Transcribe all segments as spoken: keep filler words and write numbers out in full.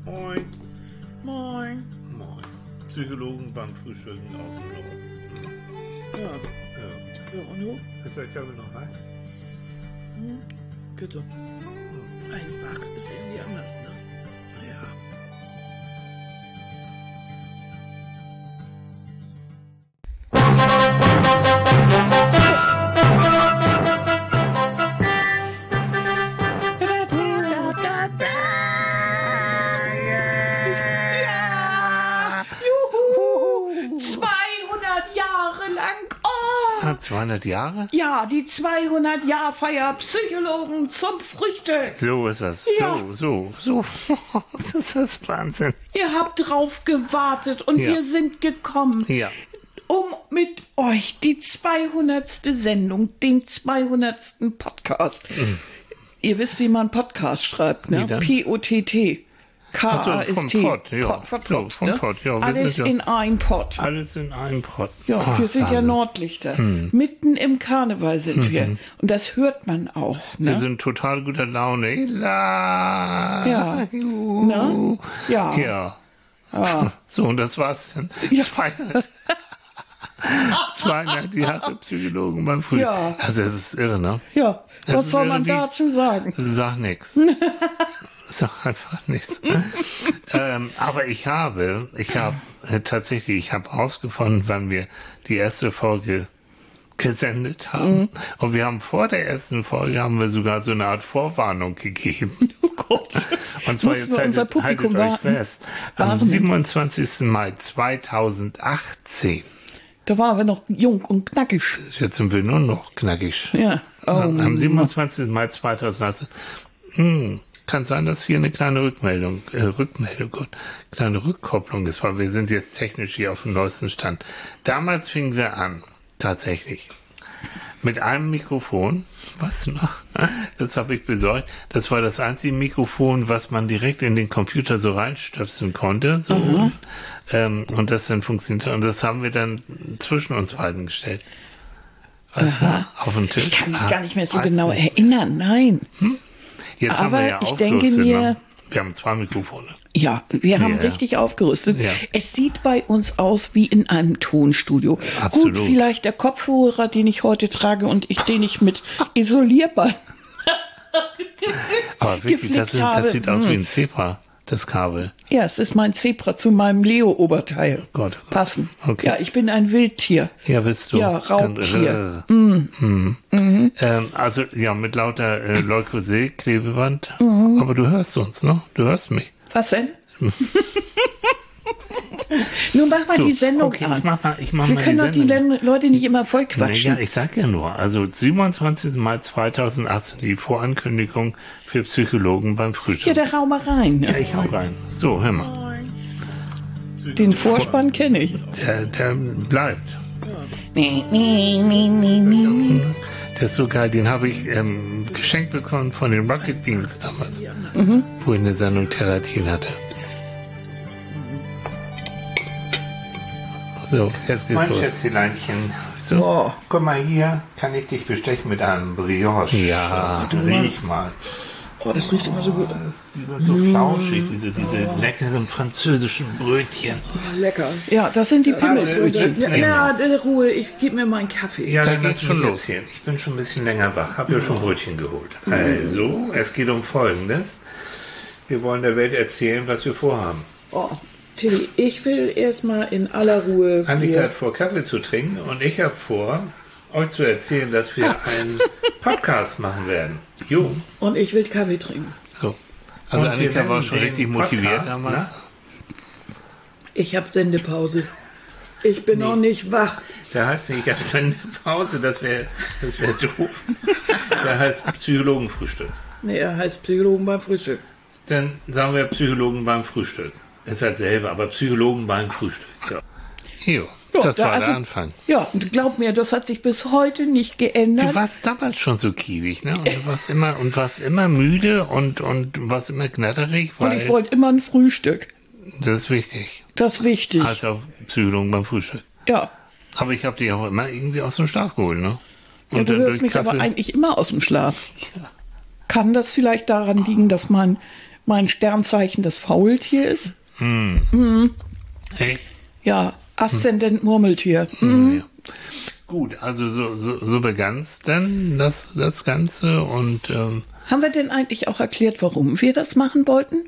Moin. Moin. Moin. Psychologen beim Frühstücken aus dem Norden. Ja. Ja. So, und du? Ist der Kaffee noch heiß? Hm? Bitte. Hm. Einfach ist irgendwie anders, ne? Ja. zweihundert Jahre lang. Oh. zweihundert Jahre? Ja, die zweihundert-Jahr-Feier Psychologen zum Frühstück. So ist das. Ja. So, so, so. Das ist das Wahnsinn. Ihr habt drauf gewartet und Ja. wir sind gekommen, Ja. um mit euch die zweihundertste Sendung, den zweihundertsten Podcast. Mhm. Ihr wisst, wie man Podcast schreibt, ne? Wie denn? P O T T. K A S T. Also vom Pott, ja. Pot, von Ja, Pott, vom ne? Pott, ja, wir Alles sind ja- in ein Pott. Alles in einem Pott. Ja, Ah, wir sind ja Wahnsinn. Nordlichter. Mitten im Karneval sind wir. Und das hört man auch. Ne? Wir sind total guter Laune. La. Ja. Juhu. Ne? Ja. Ja. Ah. So, und das war's dann. zweihundert. zweihundert Jahre Psychologen beim Frühstück. Ja. Also, das ist irre, ne? Ja, Das was ist soll man irgendwie- dazu sagen? Sag nix. Sag einfach nichts. ähm, aber ich habe, ich habe äh, tatsächlich, ich habe rausgefunden, wann wir die erste Folge gesendet haben. Mhm. Und wir haben vor der ersten Folge haben wir sogar so eine Art Vorwarnung gegeben. Oh Gott. Und zwar Mussten jetzt wir unser haltet, Publikum haltet euch warten. fest. Am Warnen. siebenundzwanzigsten Mai zweitausendachtzehn. Da waren wir noch jung und knackig. Jetzt sind wir nur noch knackig. Ja. Oh, Am siebenundzwanzigsten Mai zweitausendachtzehn. Hm, kann sein, dass hier eine kleine Rückmeldung, äh, Rückmeldung, Gott, kleine Rückkopplung ist, weil wir sind jetzt technisch hier auf dem neuesten Stand. Damals fingen wir an, tatsächlich, mit einem Mikrofon, was noch, das habe ich besorgt, das war das einzige Mikrofon, was man direkt in den Computer so reinstöpseln konnte, so, ähm, und das dann funktionierte, und das haben wir dann zwischen uns beiden gestellt. Weißt du, auf dem Tisch. Ich kann mich Ah, gar nicht mehr so weißt genau du. erinnern. Nein. Jetzt haben Aber wir ja ich denke aufgerüstet, mir- ne? Wir haben zwei Mikrofone. Ja, wir haben Ja. richtig aufgerüstet. Ja. Es sieht bei uns aus wie in einem Tonstudio. Absolut. Gut, vielleicht der Kopfhörer, den ich heute trage und ich den ich mit Isolierband. Aber wirklich, Geflickt das, sind, habe. das sieht aus Hm. wie ein Zebra, das Kabel. Ja, es ist mein Zebra zu meinem Leo-Oberteil. Gott. Passen. Okay. Ja, ich bin ein Wildtier. Ja, bist du. Ja, Raubtier. Äh, mhm. Ähm, also, ja, mit lauter äh, Leukozyl-Klebeband. Mhm. Aber du hörst uns, ne? Du hörst mich. Was denn? Nun mach mal So, die Sendung okay, an. ich mach mal, ich mach Wir mal können die doch die Sendung. Len- Leute nicht immer voll quatschen. Naja, ich sag ja nur, also siebenundzwanzigsten Mai zweitausendachtzehn, die Vorankündigung für Psychologen beim Frühstück. Ja, der Raum mal rein. Ja, Ne? ich hau rein. So, hör mal. Den Vorspann kenne ich. Der, der bleibt. Nee, nee, nee, nee, nee. Der ist so geil, den habe ich ähm, geschenkt bekommen von den Rocket Beans damals, Mhm. wo ich eine Sendung Theratin hatte. So, jetzt geht's Mein los. Schätzleinchen, So. Oh. guck mal hier, kann ich dich bestechen mit einem Brioche. Ja. Und riech mal. Oh, das riecht immer so gut. Das, die sind so flauschig, diese, diese leckeren französischen Brötchen. Lecker. Ja, das sind die Pimmels. Also, Ja, jetzt ja, nehmen ja, äh, Ruhe, ich gebe mir meinen Kaffee. Ja, Dann dann geht's geht's schon schon los. los. Ich bin schon ein bisschen länger wach, habe ja schon Brötchen geholt. Also, es geht um Folgendes. Wir wollen der Welt erzählen, was wir vorhaben. Oh, Tilly, ich will erstmal in aller Ruhe. Annika hier- hat vor, Kaffee zu trinken und ich habe vor, euch zu erzählen, dass wir einen Podcast machen werden. Jo. Und ich will Kaffee trinken. So. Also Und wir Annika war nennen schon den richtig motiviert Podcast, damals. ne? Ich habe Sendepause. Ich bin noch nicht wach. Der heißt nicht, ich habe seine Pause, das wäre das wär doof. Der heißt Psychologenfrühstück. Nee, er heißt Psychologen beim Frühstück. Dann sagen wir Psychologen beim Frühstück. Das ist halt selber, aber Psychologen beim Frühstück. Ja. Jo, Ja, das da- war also- der Anfang. Ja, und glaub mir, das hat sich bis heute nicht geändert. Du warst damals schon so kiewig, ne? Und du warst immer, und warst immer müde und, und warst immer knatterig, und weil ich wollte immer ein Frühstück. das ist wichtig. Das ist wichtig. Also Psychologen beim Frühstück. ja. Aber ich habe dich auch immer irgendwie aus dem Schlaf geholt, ne? ja, du dann hörst durch mich aber Kaffee- eigentlich immer aus dem Schlaf. Kann das vielleicht daran liegen, dass mein mein Sternzeichen das Faultier ist. Hm. Mhm. Echt? Ja, Aszendent Murmeltier. Mhm. Hm, ja. Gut, also so, so, so begann's dann das, das Ganze und ähm, Haben wir denn eigentlich auch erklärt, warum wir das machen wollten?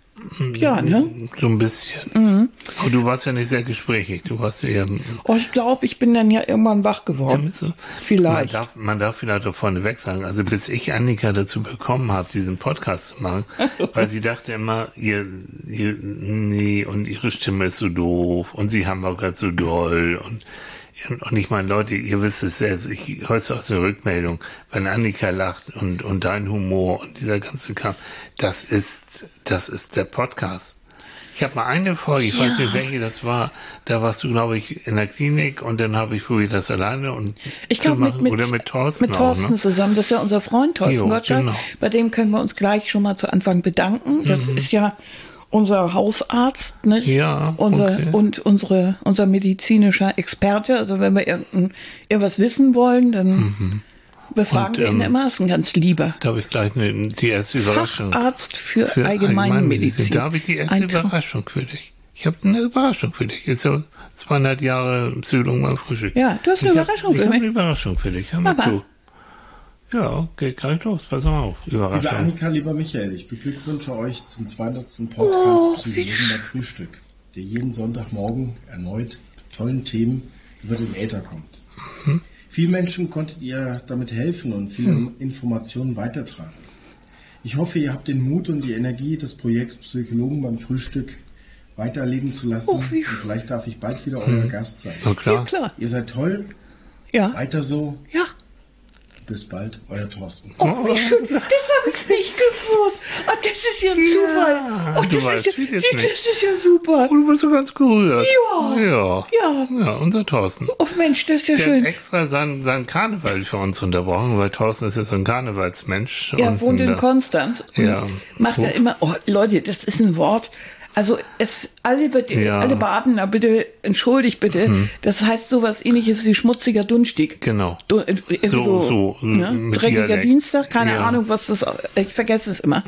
Ja, ne? so ein bisschen. Mhm. Aber du warst ja nicht sehr gesprächig. Du warst ja. Oh, ich glaube, ich bin dann ja irgendwann wach geworden. So, man Vielleicht. darf, man darf vielleicht auch vorneweg sagen, also bis ich Annika dazu bekommen habe, diesen Podcast zu machen, weil sie dachte immer, ihr, ihr, nee, und ihre Stimme ist so doof und sie haben auch gerade so doll und Und ich meine, Leute, ihr wisst es selbst, ich höre es aus der Rückmeldung, wenn Annika lacht und, und dein Humor und dieser ganze Kram, das ist, das ist der Podcast. Ich habe mal eine Folge, ich Ja. weiß nicht, welche das war, da warst du, glaube ich, in der Klinik und dann habe ich probiert, das alleine und Ich zu glaube, mit, machen. mit, Oder mit Thorsten mit Thorsten auch, ne? zusammen. Das ist ja unser Freund Thorsten Jo, Gottschalk. genau. Bei dem können wir uns gleich schon mal zu Anfang bedanken. Das Mhm. ist ja unser Hausarzt, nicht? Ja, Unser, okay. und unsere, unser medizinischer Experte. Also wenn wir irgendein, irgendwas wissen wollen, dann befragen Und, wir ihn ähm, immer. Das ist ein ganz lieber. Da habe ich gleich eine, die erste Überraschung. Facharzt für, Für Allgemeinmedizin. Da habe ich die erste Ein Traum. Überraschung für dich. Ich habe eine Überraschung für dich. Ist so zweihundert Jahre Psychologen beim Frühstück. Ja, du hast eine Ich hab- Überraschung für Ich habe mich. eine Überraschung für dich. Hör mal Mama. zu. Ja, geht gleich los. Pass mal auf. Liebe Überraschung. Annika, lieber Michael, ich beglückwünsche euch zum zweihundertsten Oh, Podcast wie Psychologen beim Frühstück, der jeden Sonntagmorgen erneut mit tollen Themen über den Äther kommt. Mhm. Vielen Menschen konntet ihr damit helfen und viele Mhm. Informationen weitertragen. Ich hoffe, ihr habt den Mut und die Energie, das Projekt Psychologen beim Frühstück weiterleben zu lassen. Oh, wie und vielleicht darf ich bald wieder Mhm. euer Gast sein. Na Ja, klar. klar. Ihr seid toll, Ja. weiter so. Ja. Bis bald, euer Thorsten. Oh, wie schön. Das habe ich nicht gewusst. Oh, das ist ja ein Zufall. Oh, du das, weißt ist ja, vieles das nicht. ist ja super. Oh, du bist so ganz gerührt. Ja. Ja. Ja. Ja, unser Thorsten. Oh Mensch, das ist ja Der schön. hat extra seinen, seinen Karneval für uns unterbrochen, weil Thorsten ist ja so ein Karnevalsmensch. Er und wohnt in da- Konstanz und Ja. macht da immer, oh Leute, das ist ein Wort. Also es alle bitte, Ja. alle Badener bitte, entschuldigt bitte. Das heißt sowas ähnliches wie schmutziger Dunstig. Genau. Du, äh, irgendwie So- so, so, ne? mit Dreckiger Dialekt. Dienstag, keine Ja. Ahnung, was das, ich vergesse es immer.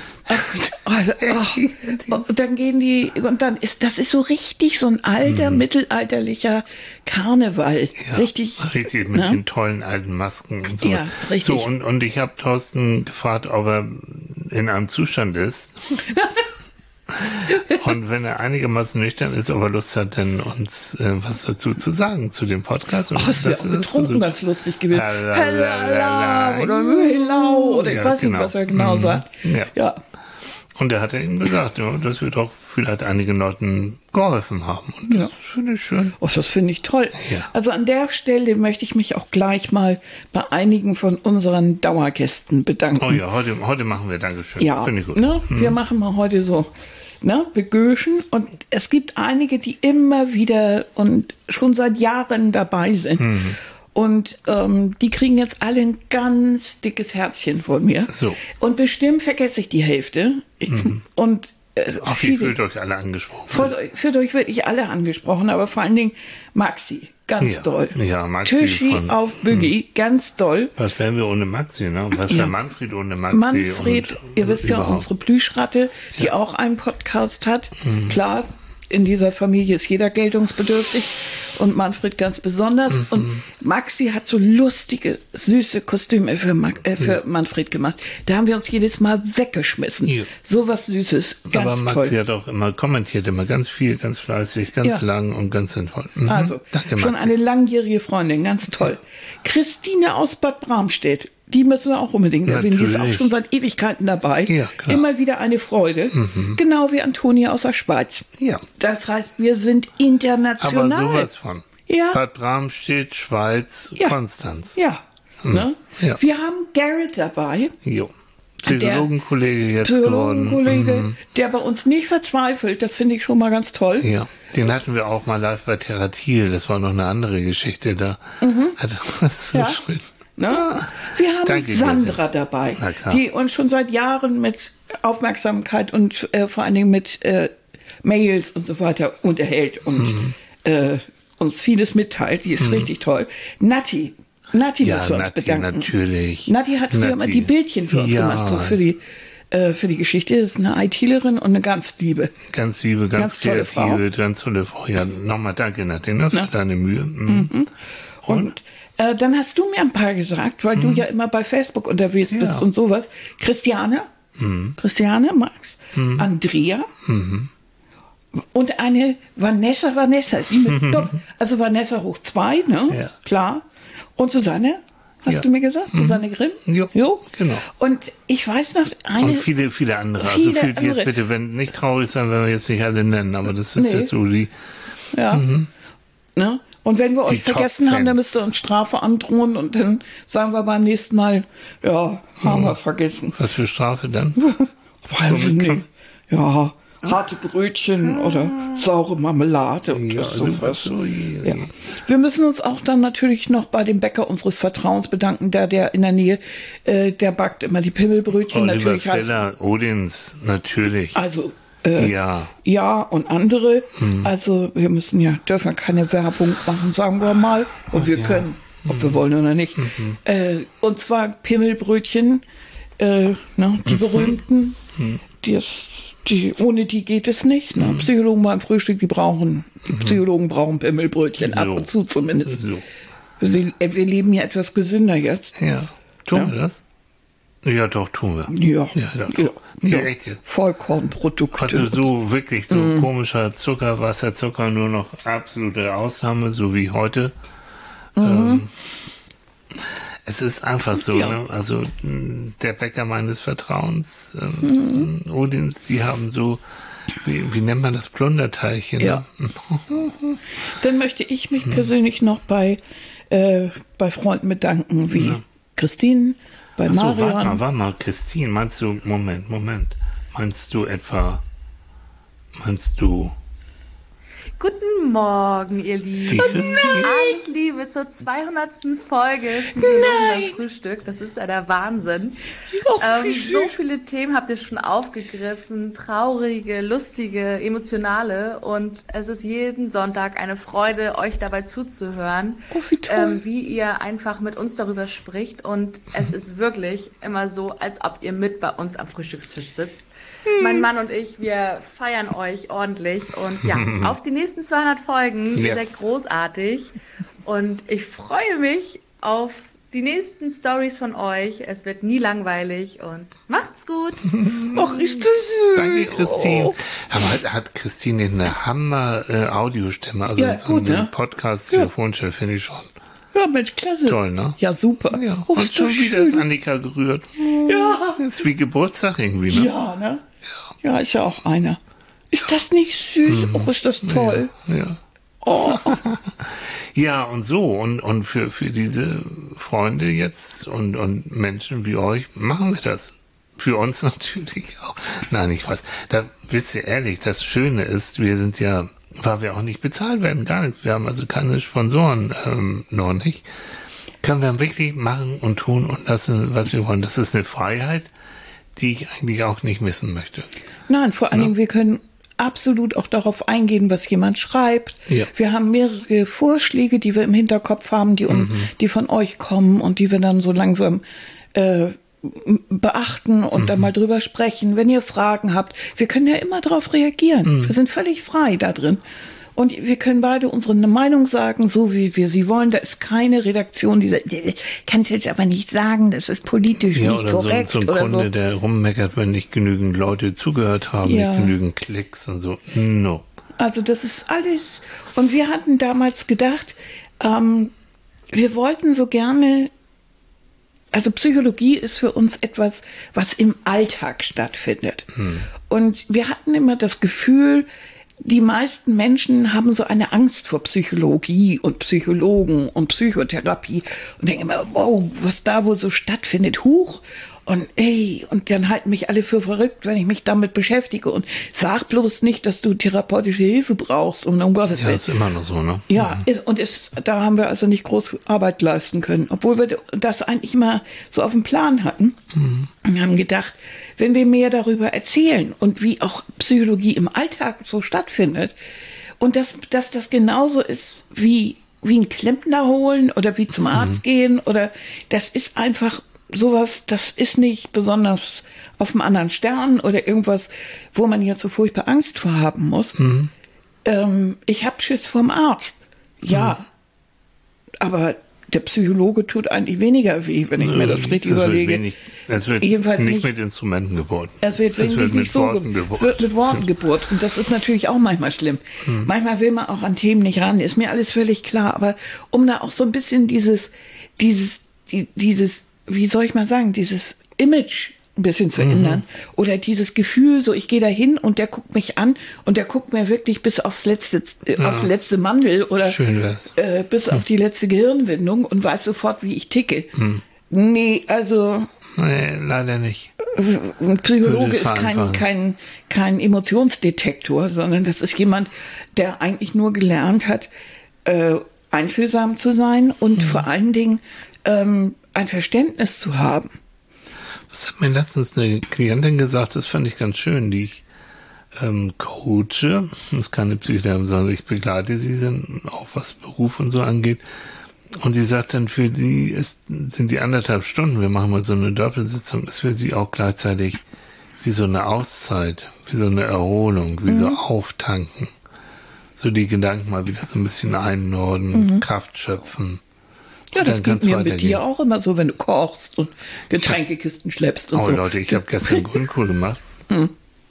Ach, oh, und dann gehen die, und dann ist, das ist so richtig so ein alter, mittelalterlicher Karneval. Ja, Richtig. Richtig, mit ne? den tollen alten Masken und so. Ja, richtig. So, und, und ich habe Thorsten gefragt, ob er in einem Zustand ist. Und wenn er einigermaßen nüchtern ist, ob er Lust hat, dann uns äh, was dazu zu sagen zu dem Podcast. Und Ach, es wäre das- auch das- betrunken das- ganz lustig gewesen. Halalala. Hellala oder Hellau oder ich Ja, weiß genau. nicht, was er genau Mhm. sagt. Ja. Ja. Und er hat ja ihm gesagt, ja, dass wir doch vielleicht einigen Leuten geholfen haben. Und das Ja. finde ich schön. Oh, das finde ich toll. Ja. Also an der Stelle möchte ich mich auch gleich mal bei einigen von unseren Dauergästen bedanken. Oh ja, heute, heute machen wir Dankeschön. Ja, Finde ich gut. ne? Wir machen mal heute so, ne, begöschen. Und es gibt einige, die immer wieder und schon seit Jahren dabei sind. Mhm. Und ähm, die kriegen jetzt alle ein ganz dickes Herzchen von mir. So. Und bestimmt vergesse ich die Hälfte. Und äh, Ach, ihr viele, fühlt euch alle angesprochen. fühlt, euch- fühlt euch wirklich alle angesprochen, aber vor allen Dingen Maxi, ganz Ja, doll. ja, Maxi Tischi von- auf Boogie, ganz doll. Was wären wir ohne Maxi, ne? Und was Ja. wäre Manfred ohne Maxi? Manfred, und, ihr wisst ja, überhaupt. unsere Plüschratte, die auch einen Podcast hat. Klar, in dieser Familie ist jeder geltungsbedürftig und Manfred ganz besonders. Und Maxi hat so lustige, süße Kostüme für, Ma äh, für Manfred gemacht. Da haben wir uns jedes Mal weggeschmissen. Ja. So was Süßes, ganz Aber Maxi toll. hat auch immer kommentiert, immer ganz viel, ganz fleißig, ganz Ja. lang und ganz sinnvoll. Mhm. Also, Danke, schon Maxi. eine langjährige Freundin, ganz toll. Christine aus Bad Bramstedt, die müssen wir auch unbedingt erwähnen. Die ist auch Natürlich. schon seit Ewigkeiten dabei. Ja, klar. Immer wieder eine Freude. Genau wie Antonia aus der Schweiz. Ja. Das heißt, wir sind Aber international. sowas von. Ja. Bad Bramstedt, Schweiz, Ja. Konstanz. Ja. Ne? Ja. Wir haben Garrett dabei, Jo. Psychologenkollege jetzt geworden. Psychologenkollege, Mhm. der bei uns nicht verzweifelt. Das finde ich schon mal ganz toll. Ja, den hatten wir auch mal live bei Terratil. Das war noch eine andere Geschichte da. Hat das so Ja. schön. Ne? Wir haben Danke, Sandra dabei, Na klar. die uns schon seit Jahren mit Aufmerksamkeit und äh, vor allen Dingen mit äh, Mails und so weiter unterhält und Mhm. äh, uns vieles mitteilt. Die ist richtig toll. Nati, Nati Ja, müssen wir uns Nati, bedanken. natürlich. Nati hat früher Nati. immer die Bildchen für uns Ja. gemacht, so für die äh, für die Geschichte. Das ist eine ITlerin und eine ganz liebe. Ganz liebe, ganz, Ganz tolle kreative, ganz tolle Frau. Ja, nochmal danke, Nadine, für Ja. deine Mühe. Mhm. Mhm. Und äh, dann hast du mir ein paar gesagt, weil du ja immer bei Facebook unterwegs bist Ja. und sowas. Christiane, Mhm. Christiane, Max, Andrea Mhm. und eine Vanessa, Vanessa, die mit Dopp- also Vanessa hoch zwei, ne? Ja. Klar. Und Susanne, hast Ja. du mir gesagt? Susanne Grimm? Jo, jo. genau. Und ich weiß noch eine. Und viele, viele andere. Viele also fühlt andere. jetzt bitte, wenn nicht traurig sein, wenn wir jetzt nicht alle nennen, aber das ist Nee. jetzt so die. Ja. Ne? Und wenn wir Die euch vergessen haben, dann Top-Fans. müsst ihr uns Strafe androhen und dann sagen wir beim nächsten Mal, ja, haben wir vergessen. Was für Strafe dann? Weiß ich nicht. Ja, harte Brötchen oder saure Marmelade oder Ja, also sowas. so, je, Ja. je. Wir müssen uns auch dann natürlich noch bei dem Bäcker unseres Vertrauens bedanken, da der in der Nähe, äh, der backt immer die Pimmelbrötchen. Oliver natürlich heißt, Feller, Odins, natürlich. also äh, ja. ja und andere. Also wir müssen ja, dürfen keine Werbung machen, sagen wir mal. Und wir können, ob wir wollen oder nicht. Äh, und zwar Pimmelbrötchen, äh, ne, die berühmten, die ist, die, ohne die geht es nicht. Ne? Psychologen beim Frühstück, die brauchen, die Psychologen brauchen Pimmelbrötchen, ab So. und zu zumindest. So. Sie, äh, wir leben ja etwas gesünder jetzt. Ja. Tun Ja. wir das? Ja, doch, tun wir. Ja, Ja, doch. ja, Nee, ja. echt jetzt. Vollkornprodukte. Also so wirklich so Mhm. komischer Zucker, Wasserzucker, nur noch absolute Ausnahme, so wie heute. Mhm. Ähm, es ist einfach so, Ja. ne? Also mh, der Bäcker meines Vertrauens, Mhm. ähm, Odins, die haben so, wie, wie nennt man das, Plunderteilchen? Ja. Ne? Dann möchte ich mich persönlich noch bei, äh, bei Freunden bedanken, wie Christine, bei Achso, warte mal, Marion. warte mal, Christine, meinst du, Moment, Moment, meinst du etwa, meinst du Guten Morgen, ihr Lieben. die Christine? Alles Liebe zur zweihundertsten Folge Psychologen beim Frühstück. Das ist ja der Wahnsinn. Oh, wie ähm, schön. so viele Themen habt ihr schon aufgegriffen. Traurige, lustige, emotionale. Und es ist jeden Sonntag eine Freude, euch dabei zuzuhören. Oh, wie toll. Ähm, wie ihr einfach mit uns darüber spricht. Und es ist wirklich immer so, als ob ihr mit bei uns am Frühstückstisch sitzt. Mein Mann und ich, wir feiern euch ordentlich. Und ja, auf die nächsten zweihundert Folgen. Ihr Yes. seid großartig. Und ich freue mich auf die nächsten Stories von euch. Es wird nie langweilig. Und macht's gut. Ach, ist das süß. Danke, Christine. Oh. Aber hat, hat Christine eine Hammer äh, Audiostimme, also Ja, so gut, eine ne? Podcast-Telefonchef finde ich schon. Ja, Mensch, klasse. Toll, ne? Ja, super. Ja, Oh, und ist schon das wieder ist schön. Annika gerührt. Ja. Ist wie Geburtstag irgendwie, ne? Ja, ne? Ja, ist ja auch einer. Ist das nicht süß? Oh, ist das toll. Ja. Oh. Ja, und so, und, und für, für diese Freunde jetzt und, und Menschen wie euch machen wir das. Für uns natürlich auch. Nein, ich weiß. Da wisst ihr ehrlich, das Schöne ist, wir sind ja, weil wir auch nicht bezahlt werden, gar nichts. Wir haben also keine Sponsoren ähm, noch nicht. Können wir wirklich machen und tun und lassen, was wir wollen. Das ist eine Freiheit, die ich eigentlich auch nicht missen möchte. Nein, vor allen Dingen, wir können absolut auch darauf eingehen, was jemand schreibt. Ja. Wir haben mehrere Vorschläge, die wir im Hinterkopf haben, die, un, die von euch kommen und die wir dann so langsam äh, beachten und dann mal drüber sprechen. Wenn ihr Fragen habt, wir können ja immer darauf reagieren. Wir sind völlig frei da drin. Und wir können beide unsere Meinung sagen, so wie wir sie wollen. Da ist keine Redaktion, die sagt, kannst du jetzt aber nicht sagen, das ist politisch Ja, nicht oder so, korrekt. so ein oder Kunde, so. der rummeckert, wenn nicht genügend Leute zugehört haben, Ja. nicht genügend Klicks und so. No. Also das ist alles. Und wir hatten damals gedacht, ähm, wir wollten so gerne, also Psychologie ist für uns etwas, was im Alltag stattfindet. Und wir hatten immer das Gefühl, die meisten Menschen haben so eine Angst vor Psychologie und Psychologen und Psychotherapie und denken immer, wow, was da wohl so stattfindet, huch. Und ey, und dann halten mich alle für verrückt, wenn ich mich damit beschäftige und sag bloß nicht, dass du therapeutische Hilfe brauchst, um, um Gottes Ja, Willen. ist immer noch so, ne? Ja, ist, und ist, da haben wir also nicht groß Arbeit leisten können, obwohl wir das eigentlich mal so auf dem Plan hatten. Mhm. Wir haben gedacht, wenn wir mehr darüber erzählen und wie auch Psychologie im Alltag so stattfindet und dass, dass das genauso ist wie, wie ein Klempner holen oder wie zum Arzt gehen oder das ist einfach sowas, das ist nicht besonders auf einem anderen Stern oder irgendwas, wo man jetzt so furchtbar Angst vor haben muss. Mhm. Ähm, ich habe Schiss vom Arzt. Ja, mhm. aber der Psychologe tut eigentlich weniger weh, wenn ich mir das richtig es überlege. Wird wenig, es wird Jedenfalls nicht, nicht mit Instrumenten geboren. Es wird, es wird mit nicht so Worten ge- geboren. wird mit Worten geboren. Und das ist natürlich auch manchmal schlimm. Hm. Manchmal will man auch an Themen nicht ran, ist mir alles völlig klar. Aber um da auch so ein bisschen dieses, dieses, die, dieses, wie soll ich mal sagen, dieses Image ein bisschen zu mhm. ändern. Oder dieses Gefühl, so ich gehe da hin und der guckt mich an und der guckt mir wirklich bis aufs letzte, äh, ja. aufs letzte Mandel oder Schön wär's. Äh, bis hm. auf die letzte Gehirnwindung und weiß sofort, wie ich ticke. Hm. Nee, also nee, leider nicht. Ein Psychologe ist kein, kein, kein Emotionsdetektor, sondern das ist jemand, der eigentlich nur gelernt hat, äh, einfühlsam zu sein und mhm. vor allen Dingen ähm, ein Verständnis zu haben. Das hat mir letztens eine Klientin gesagt, das fand ich ganz schön, die ich ähm, coache. Das ist keine Psychotherapie, sondern ich begleite sie dann auch, was Beruf und so angeht. Und die sagt dann, für die ist, sind die anderthalb Stunden, wir machen mal so eine Doppelsitzung, ist für sie auch gleichzeitig wie so eine Auszeit, wie so eine Erholung, wie mhm. so Auftanken. So die Gedanken mal wieder so ein bisschen einnorden, mhm. Kraft schöpfen. Ja, das geht mir mit dir auch immer so, wenn du kochst und Getränkekisten schleppst und oh, so. Oh Leute, ich habe gestern Grünkohl gemacht. Mhm.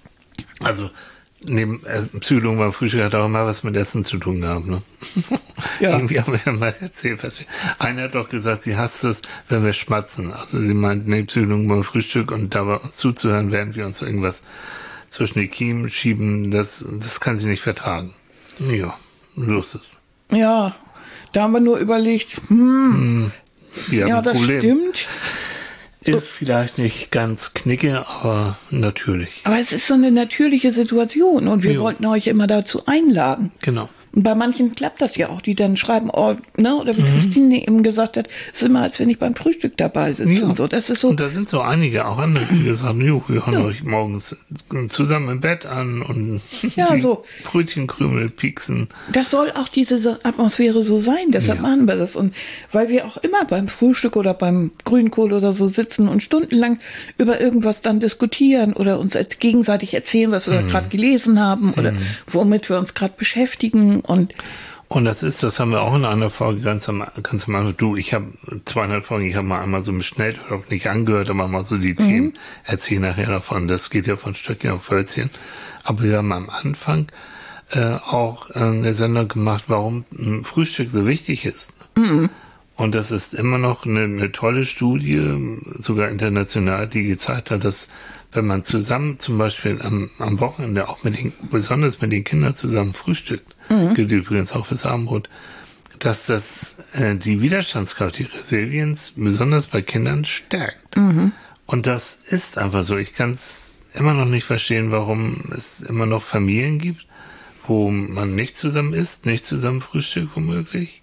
Also neben äh, Psychologen beim Frühstück hat auch immer was mit Essen zu tun gehabt. Ne? Ja. Irgendwie haben wir ja mal erzählt, was wir, einer hat doch gesagt, sie hasst es, wenn wir schmatzen. Also sie meint, nee, Psychologen beim Frühstück und dabei uns zuzuhören, während wir uns irgendwas zwischen die Kiemen schieben, das, das kann sie nicht vertragen. Ja, los ist. Ja, da haben wir nur überlegt, hm, hm ja, das Problem. stimmt. Ist vielleicht nicht ganz knicke, aber natürlich. Aber es ist so eine natürliche Situation und wir jo. wollten euch immer dazu einladen. Genau. Und bei manchen klappt das ja auch, die dann schreiben, oh, ne, oder wie mhm. Christine eben gesagt hat, es ist immer, als wenn ich beim Frühstück dabei sitze ja. und so. Das ist so. Und da sind so einige, auch andere, die gesagt haben, jo, wir hören ja. euch morgens zusammen im Bett an und ja, die so. Brötchenkrümel pieksen. Das soll auch diese Atmosphäre so sein, deshalb ja. machen wir das. Und weil wir auch immer beim Frühstück oder beim Grünkohl oder so sitzen und stundenlang über irgendwas dann diskutieren oder uns gegenseitig erzählen, was wir mhm. gerade gelesen haben oder mhm. womit wir uns gerade beschäftigen. Und, und das ist, das haben wir auch in einer Folge ganz am, ganz am Anfang. Du, ich habe zweihundert Folgen, ich habe mal einmal so beschnellt oder nicht angehört, aber mal so die mhm. Themen erzählen nachher davon. Das geht ja von Stöckchen auf Hölzchen. Aber wir haben am Anfang äh, auch äh, eine Sendung gemacht, warum ein Frühstück so wichtig ist. Mhm. Und das ist immer noch eine, eine tolle Studie, sogar international, die gezeigt hat, dass wenn man zusammen zum Beispiel am, am Wochenende auch mit den, besonders mit den Kindern zusammen frühstückt, mhm. gilt übrigens auch fürs Abendbrot, dass das äh, die Widerstandskraft, die Resilienz besonders bei Kindern stärkt. Mhm. Und das ist einfach so. Ich kann es immer noch nicht verstehen, warum es immer noch Familien gibt, wo man nicht zusammen isst, nicht zusammen frühstückt womöglich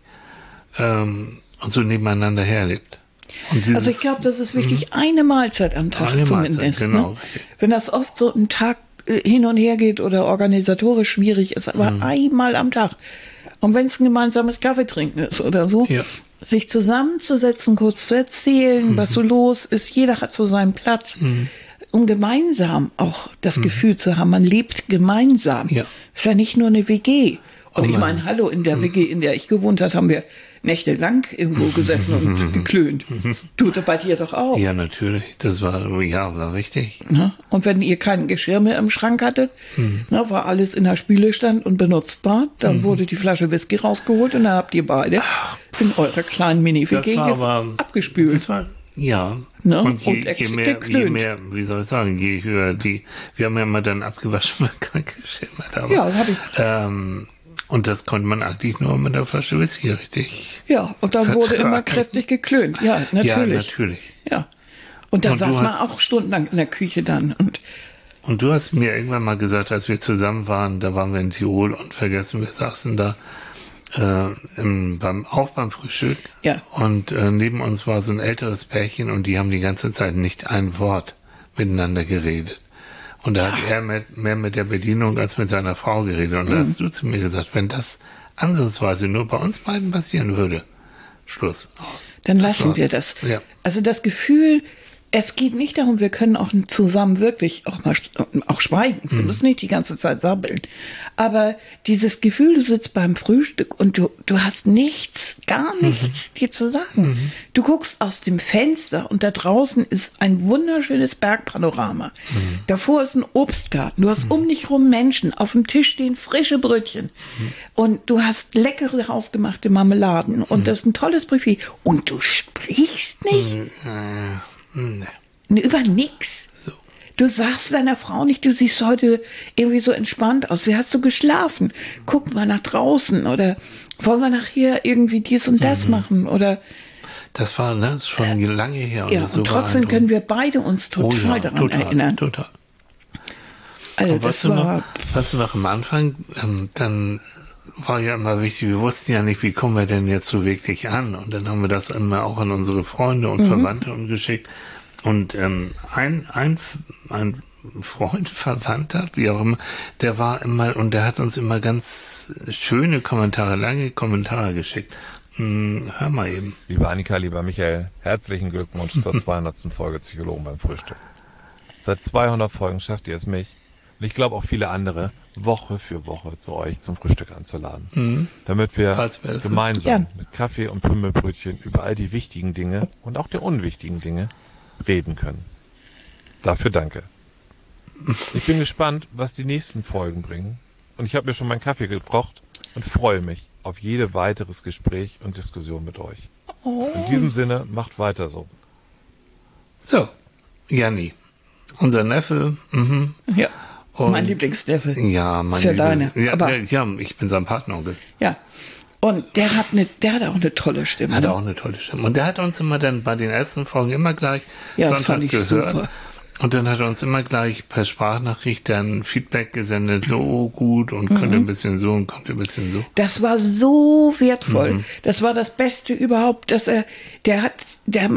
ähm, und so nebeneinander herlebt. Dieses, also ich glaube, das ist wichtig, eine Mahlzeit am Tag eine zumindest. Mahlzeit, genau. Ne? Wenn das oft so ein Tag hin und her geht oder organisatorisch schwierig ist, aber mhm. einmal am Tag. Und wenn es ein gemeinsames Kaffeetrinken ist oder so, ja. sich zusammenzusetzen, kurz zu erzählen, mhm. was so los ist, jeder hat so seinen Platz. Mhm. Um gemeinsam auch das mhm. Gefühl zu haben, man lebt gemeinsam. Ja. Ist ja nicht nur eine W G. Und oh ich meine, hallo, in der mhm. W G, in der ich gewohnt habe, haben wir nächtelang irgendwo gesessen und geklönt. Tut bei dir doch auch. Ja, natürlich. Das war, ja, war richtig. Na? Und wenn ihr kein Geschirr mehr im Schrank hattet, mhm. na, war alles in der Spülestand und benutzbar, dann mhm. wurde die Flasche Whisky rausgeholt und dann habt ihr beide Ach, in eurer kleinen Mini-W G abgespült. Das war, ja. Ne? Und, je, und je, mehr, je mehr, wie soll ich sagen, je höher die, wir haben ja immer dann abgewaschen, weil kein Geschirr mehr da war. Ja, das habe ich. Ähm, Und das konnte man eigentlich nur mit der Flasche Whisky richtig. Ja, und dann vertragen. Wurde immer kräftig geklönt. Ja, natürlich. Ja, natürlich. Ja. Und da und saß man hast, auch stundenlang in der Küche dann. Und, und du hast mir irgendwann mal gesagt, als wir zusammen waren, da waren wir in Tirol und vergessen, wir saßen da äh, im, beim, auch beim Frühstück. Ja. Und äh, neben uns war so ein älteres Pärchen und die haben die ganze Zeit nicht ein Wort miteinander geredet. Und da hat er mit, mehr mit der Bedienung als mit seiner Frau geredet. Und da hast du zu mir gesagt, wenn das ansatzweise nur bei uns beiden passieren würde, Schluss, aus. Dann Das lassen war's. wir das. Ja. Also das Gefühl, es geht nicht darum, wir können auch zusammen wirklich auch mal auch schweigen. Wir müssen nicht die ganze Zeit sabbeln. Aber dieses Gefühl, du sitzt beim Frühstück und du, du hast nichts, gar nichts dir zu sagen. Mhm. Du guckst aus dem Fenster und da draußen ist ein wunderschönes Bergpanorama. Mhm. Davor ist ein Obstgarten. Du hast Mhm. um dich rum Menschen. Auf dem Tisch stehen frische Brötchen. Mhm. Und du hast leckere hausgemachte Marmeladen. Und das ist ein tolles Buffet. Und du sprichst nicht. Nee. Über nix. So. Du sagst deiner Frau nicht, du siehst heute irgendwie so entspannt aus. Wie hast du geschlafen? Guck mal nach draußen oder wollen wir nachher irgendwie dies und das Mhm. machen oder Das war ne, das ist schon lange her. ja, das ist so und trotzdem beeindruckend. können wir beide uns total oh, ja, daran total, erinnern. Total. Also Und weißt das du, war noch, weißt du noch am Anfang, ähm, dann war ja immer wichtig, wir wussten ja nicht, wie kommen wir denn jetzt so wirklich an. Und dann haben wir das immer auch an unsere Freunde und Mhm. Verwandte umgeschickt. Und ähm, ein, ein, ein Freund, Verwandter, wie auch immer, der war immer, und der hat uns immer ganz schöne Kommentare, lange Kommentare geschickt. Hm, hör mal eben. Liebe Annika, lieber Michael, herzlichen Glückwunsch zur zweihundertsten Folge Psychologen beim Frühstück. Seit zweihundert Folgen schafft ihr es mich, und ich glaube auch viele andere, Woche für Woche zu euch zum Frühstück einzuladen. Mhm. Damit wir Falls wer das ist. gemeinsam Ja. mit Kaffee und Pümmelbrötchen über all die wichtigen Dinge und auch der unwichtigen Dinge reden können. Dafür danke. Ich bin gespannt, was die nächsten Folgen bringen, und ich habe mir schon meinen Kaffee gekocht und freue mich auf jede weiteres Gespräch und Diskussion mit euch. In diesem Sinne, macht weiter so. So, Janni, unser Neffe, mhm. ja, Und- mein Lieblingsneffe. Ja, mein Ist ja Lieblings- deine, Ja, aber- ja, ja, ich bin sein Patenonkel. Ja. Und der hat eine, der hat auch eine tolle Stimme. Hat ne? auch eine tolle Stimme. Und der hat uns immer dann bei den ersten Folgen immer gleich Ja, das fand sonntags ich gehört. super. Und dann hat er uns immer gleich per Sprachnachricht dann Feedback gesendet, so gut und könnte Mhm. ein bisschen so und könnte ein bisschen so. Das war so wertvoll. Mhm. Das war das Beste überhaupt, dass er, der hat, der,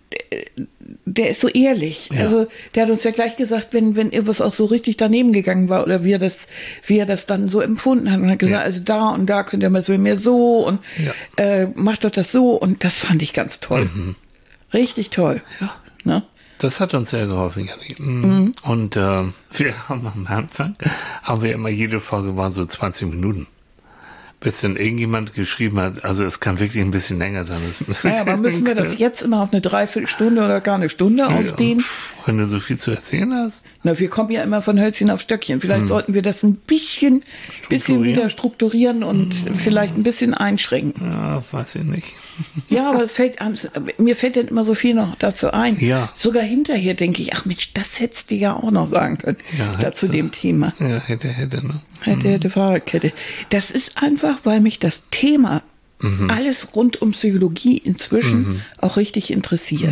der ist so ehrlich. Ja. Also, der hat uns ja gleich gesagt, wenn, wenn irgendwas auch so richtig daneben gegangen war oder wie er das, wie er das dann so empfunden hat und hat gesagt, Ja. also da und da könnt ihr mal so mehr so und, Ja. äh, macht doch das so und das fand ich ganz toll. Richtig toll. Ja. Ne? Das hat uns sehr geholfen, Janni. Mhm. Und äh, wir haben am Anfang, haben wir immer, jede Folge waren so zwanzig Minuten. Bis dann irgendjemand geschrieben hat, also es kann wirklich ein bisschen länger sein. Das, das Naja, aber müssen wir das jetzt immer auf eine Dreiviertelstunde oder gar eine Stunde ausdehnen? Ja, wenn du so viel zu erzählen hast. Na, wir kommen ja immer von Hölzchen auf Stöckchen. Vielleicht sollten wir das ein bisschen, bisschen Strukturieren. wieder strukturieren und vielleicht ein bisschen einschränken. Ja, weiß ich nicht. Ja, aber es fällt, mir fällt dann immer so viel noch dazu ein. Ja. Sogar hinterher denke ich, ach Mensch, das hättest du ja auch noch sagen können. Ja, dazu hättest du. dem Thema. Ja, hätte, hätte, ne? Hätte, hätte, Fahrradkette. Das ist einfach, weil mich das Thema alles rund um Psychologie inzwischen auch richtig interessiert.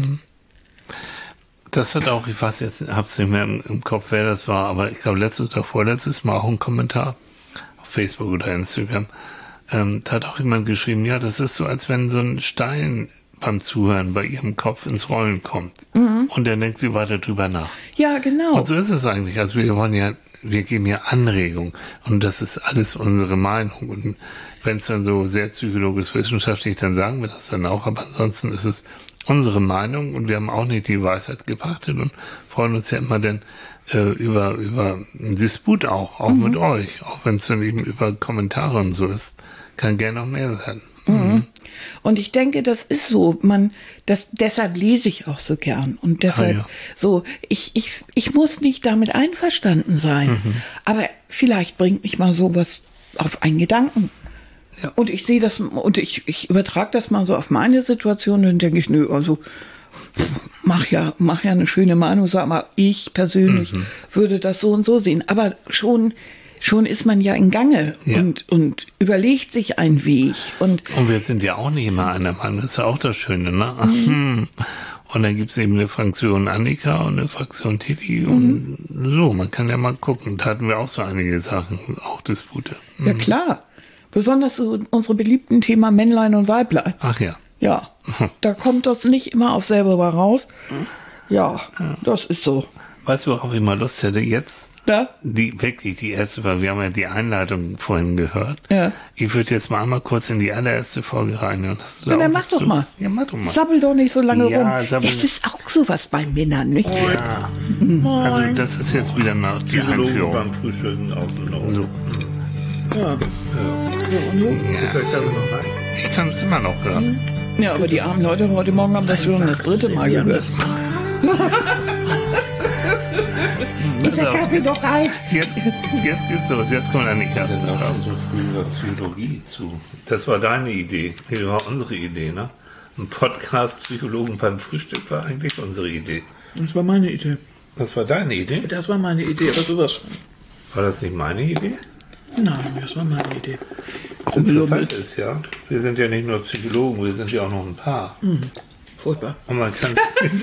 Das hat auch, ich weiß jetzt, hab's nicht mehr im, im Kopf, wer das war, aber ich glaube, letztes oder vorletztes Mal auch ein Kommentar auf Facebook oder Instagram. Ähm, da hat auch jemand geschrieben, ja, das ist so, als wenn so ein Stein beim Zuhören bei ihrem Kopf ins Rollen kommt. Und dann denkt sie weiter drüber nach. Ja, genau. Und so ist es eigentlich. Also wir wollen ja, wir geben ja Anregung. Und das ist alles unsere Meinung. Und wenn es dann so sehr psychologisch-wissenschaftlich, dann sagen wir das dann auch. Aber ansonsten ist es unsere Meinung. Und wir haben auch nicht die Weisheit gepachtet und freuen uns ja immer dann äh, über, über einen Disput auch, auch mit euch. Auch wenn es dann eben über Kommentare und so ist. Kann gerne noch mehr werden. Mhm. Und ich denke, das ist so. Man, das, deshalb lese ich auch so gern. Und deshalb Ah, ja. so, ich, ich, ich muss nicht damit einverstanden sein. Mhm. Aber vielleicht bringt mich mal sowas auf einen Gedanken. Ja. Und ich sehe das, und ich, ich übertrage das mal so auf meine Situation, und dann denke ich, nö, also, mach ja, mach ja eine schöne Meinung, sag mal, ich persönlich Mhm. würde das so und so sehen. Aber schon, schon ist man ja in Gange Ja. und, und überlegt sich einen Weg. Und Und wir sind ja auch nicht immer einer Meinung, das ist ja auch das Schöne, ne? Mhm. Und dann gibt es eben eine Fraktion Annika und eine Fraktion Titi und so, man kann ja mal gucken. Da hatten wir auch so einige Sachen, auch Dispute. ja, klar. Besonders so unsere beliebten Thema Männlein und Weiblein. Ach ja. Ja, da kommt das nicht immer auf selber raus. Ja, das ist so. Weißt du, worauf ich mal Lust hätte? Jetzt Da? Die, wirklich, die erste Folge. Wir haben ja die Einleitung vorhin gehört. Ja. Ich würde jetzt mal einmal kurz in die allererste Folge reinhören. Hast du Ja, da dann auch mach was doch zu? mal. Ja, mach doch mal. Sabbel doch nicht so lange Ja, rum. sabbel- Das ist auch sowas bei Männern, nicht? Ja. Also das ist jetzt wieder noch die Psychologen Einführung. beim Frühstücken aus dem Norden. So. Ja. Ja. Vielleicht kann ich noch heiß. Ich kann es immer noch hören. Ja, aber die armen Leute heute Morgen haben das schon das dritte Mal gehört. Ist der Kaffee doch rein? Jetzt, jetzt geht's los. Jetzt kommt Annika. Da haben so früh über Psychologie zu. Das war deine Idee. Nee, das war unsere Idee, ne? Ein Podcast Psychologen beim Frühstück war eigentlich unsere Idee. Das war meine Idee. Das war deine Idee? Das war meine Idee, aber sowas. War das nicht meine Idee? Nein, das war meine Idee. Das Interessante ist ja, wir sind ja nicht nur Psychologen, wir sind ja auch noch ein Paar. Mhm. Furchtbar. Und man kann,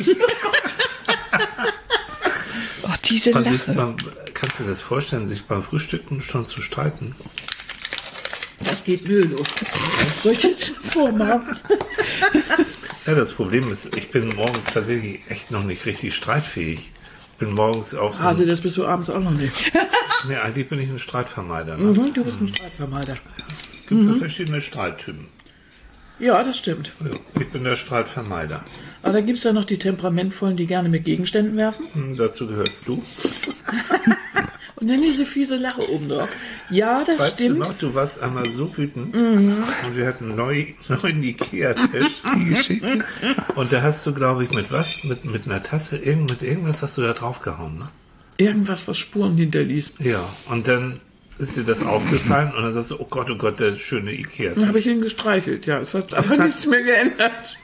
Oh, diese man sich Lache. beim, kannst du dir das vorstellen, sich beim Frühstücken schon zu streiten? Das geht mühelos. Soll ich jetzt vormachen? Ja, das Problem ist, ich bin morgens tatsächlich echt noch nicht richtig streitfähig. Ich bin morgens auf so... Also, das bist du abends auch noch nicht. Nee, eigentlich bin ich ein Streitvermeider. Ne? Mhm, du bist ein Streitvermeider. Es gibt ja verschiedene Streittypen. Ja, das stimmt. Ja, ich bin der Streitvermeider. Aber da gibt es ja noch die Temperamentvollen, die gerne mit Gegenständen werfen. Hm, dazu gehörst du. Und dann diese fiese Lache oben drauf. Ja, das Weißt stimmt. du noch, du warst einmal so wütend und wir hatten einen neu, neuen Ikea-Tisch, die Geschichte. Und da hast du, glaube ich, mit was? Mit, mit einer Tasse, irgend, mit irgendwas hast du da draufgehauen, ne? Irgendwas, was Spuren hinterließ. Ja, und dann ist dir das aufgefallen und dann sagst du, oh Gott, oh Gott, der schöne Dann Ikea-Tisch. habe ich ihn gestreichelt. Ja, es hat aber nichts mehr geändert.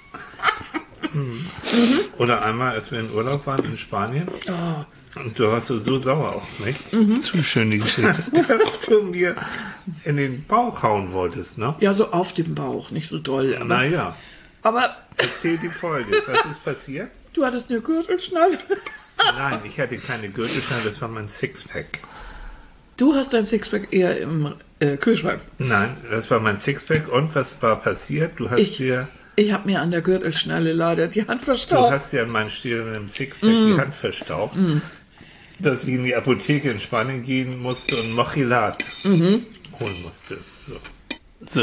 Oder einmal, als wir in Urlaub waren in Spanien Oh, und du warst so, so sauer auf mich, Zu schön die Geschichte. dass du mir in den Bauch hauen wolltest, ne? ja, so auf dem Bauch, nicht so doll. Aber, Naja, aber erzähl die Folge. Was ist passiert? du hattest eine Gürtelschnalle. Nein, ich hatte keine Gürtelschnalle, das war mein Sixpack. Du hast dein Sixpack eher im äh, Kühlschrank. Nein, das war mein Sixpack. Und was war passiert? Du hast Ich, dir, ich habe mir an der Gürtelschnalle leider die Hand du verstaucht. hast dir an meinem stehenden Sixpack die Hand verstaucht, dass ich in die Apotheke in Spanien gehen musste und Mochilat holen musste. So.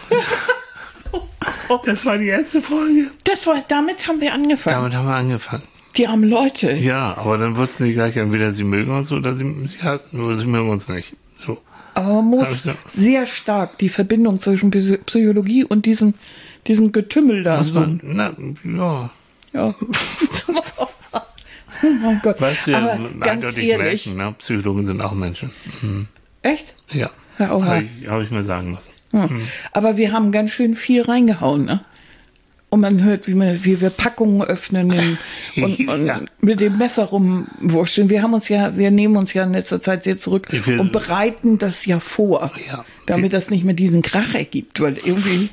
So. Das war die erste Folge. Das war, damit haben wir angefangen. Damit haben wir angefangen. Die armen Leute. Ja, aber dann wussten die gleich entweder sie mögen uns oder sie, sie hassen oder sie mögen uns nicht. So. Aber man muss Also- sehr stark die Verbindung zwischen Psy- Psychologie und diesem, diesem Getümmel da. Das war, So. na, ja. Ja. Oh mein Gott. Was wir Aber ganz eindeutig ehrlich. merken, ne? Psychologen sind auch Menschen. Mhm. Echt? Ja. Ja, oha. Habe ich, hab ich mir sagen lassen. Hm. Aber wir haben ganz schön viel reingehauen, ne? Und man hört, wie, wir, wie wir Packungen öffnen in, und, und Ja. mit dem Messer rumwurschteln. Wir haben uns ja, wir nehmen uns ja in letzter Zeit sehr zurück Ich will- und bereiten das ja vor, Ja. damit das nicht mehr diesen Krach ergibt, weil irgendwie,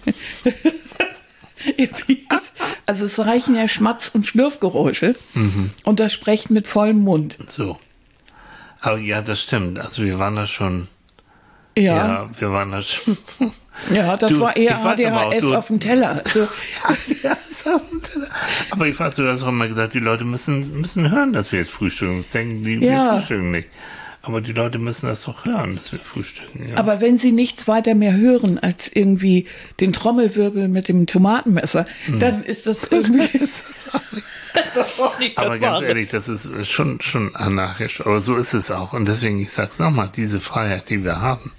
irgendwie ist, also es reichen ja Schmatz- und Schlürfgeräusche Mhm. und das Sprechen mit vollem Mund. So. Aber ja, das stimmt. Also wir waren da schon. Ja, Ja, ja, wir waren da schon. das Du, war eher ich weiß aber auch, A D H S du- auf dem Teller. Also, Ja, ist auf dem Teller. Aber ich weiß, du hast auch immer gesagt, die Leute müssen, müssen hören, dass wir jetzt frühstücken. Das denken die, Ja. wir frühstücken nicht. Aber die Leute müssen das doch hören, dass wir frühstücken. Ja. Aber wenn sie nichts weiter mehr hören als irgendwie den Trommelwirbel mit dem Tomatenmesser, dann ist das irgendwie ist das auch nicht, das auch nicht Aber das ganz Wahre. ehrlich, das ist schon, schon anarchisch. Aber so ist es auch. Und deswegen, ich sag's nochmal, diese Freiheit, die wir haben,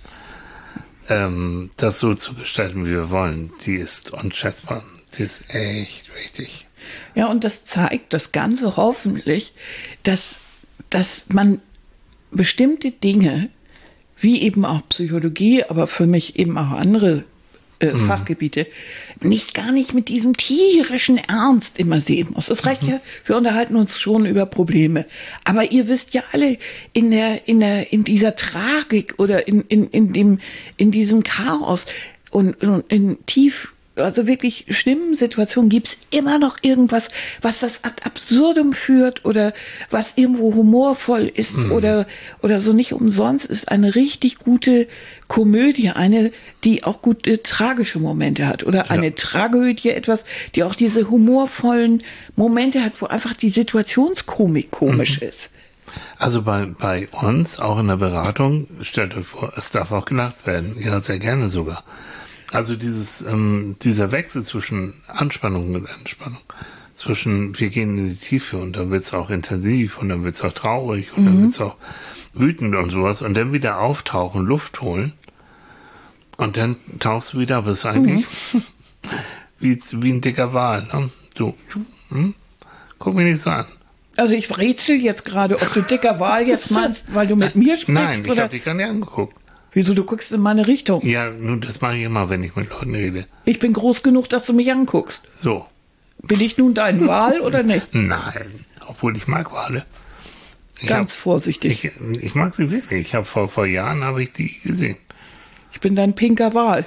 ähm, das so zu gestalten, wie wir wollen, die ist unschätzbar. Die ist echt wichtig. Ja, und das zeigt das Ganze hoffentlich, dass, dass man bestimmte Dinge, wie eben auch Psychologie, aber für mich eben auch andere äh, Fachgebiete, nicht gar nicht mit diesem tierischen Ernst immer sehen muss. Es reicht ja, wir unterhalten uns schon über Probleme. Aber ihr wisst ja alle, in der, in der, in dieser Tragik oder in, in, in dem, in diesem Chaos und, und in tief, also wirklich schlimmen Situationen gibt's immer noch irgendwas, was das ad absurdum führt oder was irgendwo humorvoll ist oder, oder so. Nicht umsonst ist eine richtig gute Komödie eine, die auch gute tragische Momente hat oder eine Tragödie etwas, die auch diese humorvollen Momente hat, wo einfach die Situationskomik komisch ist. Also bei, bei uns, auch in der Beratung, stellt euch vor, es darf auch gelacht werden. Ja, sehr gerne sogar. Also dieses, ähm, dieser Wechsel zwischen Anspannung und Entspannung, zwischen wir gehen in die Tiefe und dann wird's auch intensiv und dann wird's auch traurig und mhm. dann wird's auch wütend und sowas und dann wieder auftauchen, Luft holen und dann tauchst du wieder, aber es ist eigentlich mhm. wie, wie ein dicker Wal. Ne? Du, du hm? Guck mich nicht so an. Also ich rätsel jetzt gerade, ob du dicker Wal jetzt meinst, weil du mit mir sprichst. Nein, ich oder? habe dich gar nicht angeguckt. Wieso, du guckst in meine Richtung? Ja, nun, das mache ich immer, wenn ich mit Leuten rede. Ich bin groß genug, dass du mich anguckst. So. Bin ich nun dein Wal oder nicht? Nein, obwohl ich mag Wale. Ich Ganz hab, vorsichtig. Ich, ich mag sie wirklich. Ich habe vor, vor Jahren habe ich die gesehen. Ich bin dein pinker Wal.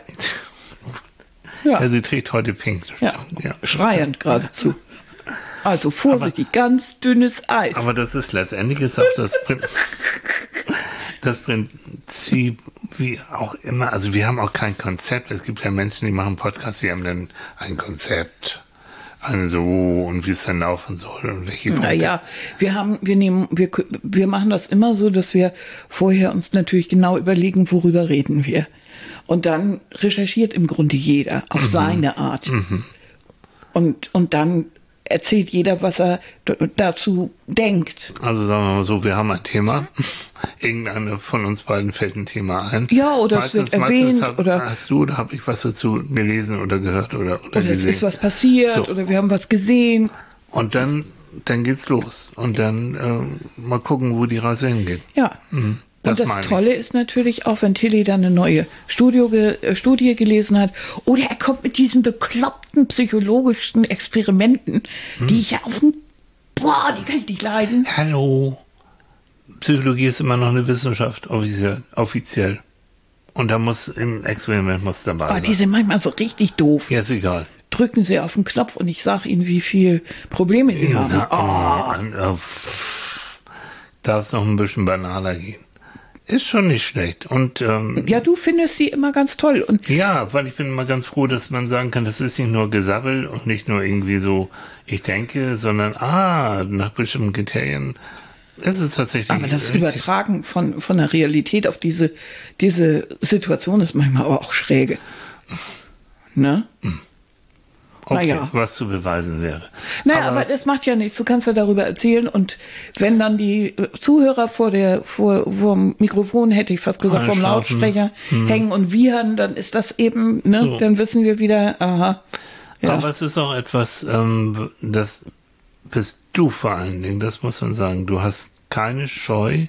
Ja. Ja, sie trägt heute pink. Ja. Ja. Schreiend geradezu. Also vorsichtig, aber, ganz dünnes Eis. Aber das ist letztendlich ist auch das, Prin- das Prinzip, wie auch immer. Also wir haben auch kein Konzept. Es gibt ja Menschen, die machen Podcasts, die haben dann ein Konzept. Eine so, und wie es dann laufen soll und welche Punkte. Naja, wir haben, wir nehmen, wir, wir machen das immer so, dass wir vorher uns natürlich genau überlegen, worüber reden wir. Und dann recherchiert im Grunde jeder auf mhm. seine Art. Mhm. Und, und dann erzählt jeder, was er d- dazu denkt. Also sagen wir mal so, wir haben ein Thema. Irgendeine von uns beiden fällt ein Thema ein. Ja, oder meistens, es wird erwähnt. Hab, oder hast du, oder habe ich was dazu gelesen oder gehört? Oder, oder, oder es ist was passiert, so. Oder wir haben was gesehen. Und dann, dann geht's los. Und dann äh, mal gucken, wo die Reise hingeht. Ja. Mhm. Das und das Tolle ist natürlich auch, wenn Tilly dann eine neue Studio ge- äh, Studie gelesen hat, oder er kommt mit diesen bekloppten psychologischen Experimenten, hm. die ich ja auf dem, boah, die kann ich nicht leiden. Hallo. Psychologie ist immer noch eine Wissenschaft, offiziell. offiziell. Und da muss, im Experiment muss dabei sein. Aber die sind manchmal so richtig doof. Ja, ist egal. Drücken sie auf den Knopf und ich sage ihnen, wie viel Probleme sie ja, haben. Oh. Oh, darf es noch ein bisschen banaler gehen. Ist schon nicht schlecht. Und ähm, ja, du findest sie immer ganz toll. Und ja, weil ich bin immer ganz froh, dass man sagen kann, das ist nicht nur Gesabbel und nicht nur irgendwie so, ich denke, sondern ah, nach bestimmten Kriterien. Das ist tatsächlich. Aber das richtig. Übertragen von, von der Realität auf diese, diese Situation ist manchmal aber auch schräge. Ne? Okay, naja. Was zu beweisen wäre. Naja, aber, aber das macht ja nichts. Du kannst ja darüber erzählen und wenn dann die Zuhörer vor der vor vom Mikrofon, hätte ich fast gesagt, vom Lautsprecher hm. hängen und wiehern, dann ist das eben, ne, so. Dann wissen wir wieder, aha. Ja. Aber es ist auch etwas, ähm, das bist du vor allen Dingen, das muss man sagen. Du hast keine Scheu,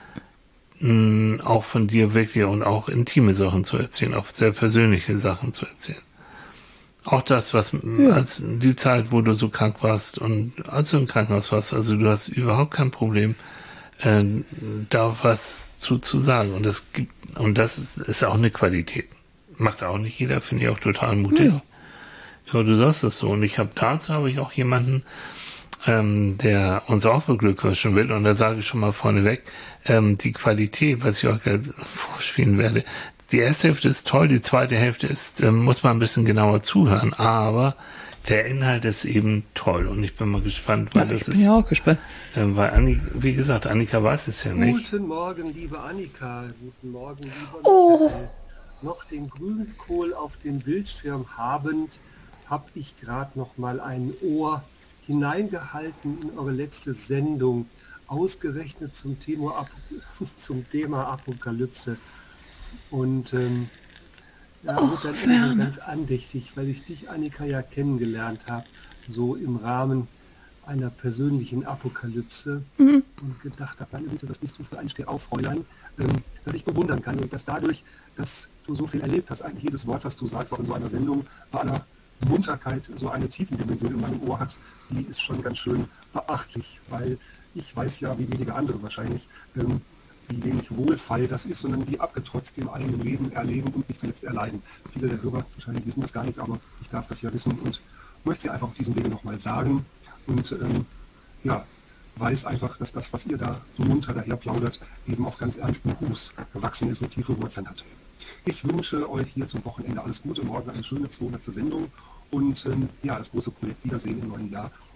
mh, auch von dir wirklich und auch intime Sachen zu erzählen, auch sehr persönliche Sachen zu erzählen. Auch das, was ja. als die Zeit, wo du so krank warst und als du im Krankenhaus warst, also du hast überhaupt kein Problem, äh, da was zu, zu sagen. Und das gibt, und das ist, ist auch eine Qualität. Macht auch nicht jeder, finde ich auch total mutig. Ja, ja du sagst das so. Und ich habe dazu habe ich auch jemanden, ähm, der uns auch beglückwünschen will. Und da sage ich schon mal vorneweg, ähm, die Qualität, was ich auch gerade vorspielen werde, die erste Hälfte ist toll, die zweite Hälfte ist, äh, muss man ein bisschen genauer zuhören, aber der Inhalt ist eben toll und ich bin mal gespannt, weil ja, das ich bin ist. ja auch gespannt. Äh, weil Anni, wie gesagt, Annika weiß es ja nicht. Guten Morgen, liebe Annika. Guten Morgen, lieber oh. Michael. Noch den Grünkohl auf dem Bildschirm habend, habe ich gerade noch mal ein Ohr hineingehalten in eure letzte Sendung, ausgerechnet zum Thema, Ap- zum Thema Apokalypse. Und ähm, ja, oh, wird dann immer ganz andächtig, weil ich dich, Annika, ja kennengelernt habe, so im Rahmen einer persönlichen Apokalypse mhm. und gedacht habe, meine Güte, was bist du für ein Stehaufräulein, ähm, dass ich bewundern kann und dass dadurch, dass du so viel erlebt hast, eigentlich jedes Wort, was du sagst, auch in so einer Sendung, bei aller Munterkeit so eine Tiefendimension in meinem Ohr hat, die ist schon ganz schön beachtlich, weil ich weiß ja, wie wenige andere wahrscheinlich, ähm, wie wenig Wohlfall das ist, sondern wie abgetrotzt im eigenen Leben erleben und nicht zuletzt erleiden. Viele der Hörer wahrscheinlich wissen das gar nicht, aber ich darf das ja wissen und möchte sie einfach auf diesem Wege nochmal sagen und ähm, ja, weiß einfach, dass das, was ihr da so munter daher plaudert, eben auf ganz ernsten Fuß gewachsen ist und tiefe Wurzeln hat. Ich wünsche euch hier zum Wochenende alles Gute, morgen eine schöne zweihundertste Sendung und ähm, ja, das große Projekt Wiedersehen im neuen Jahr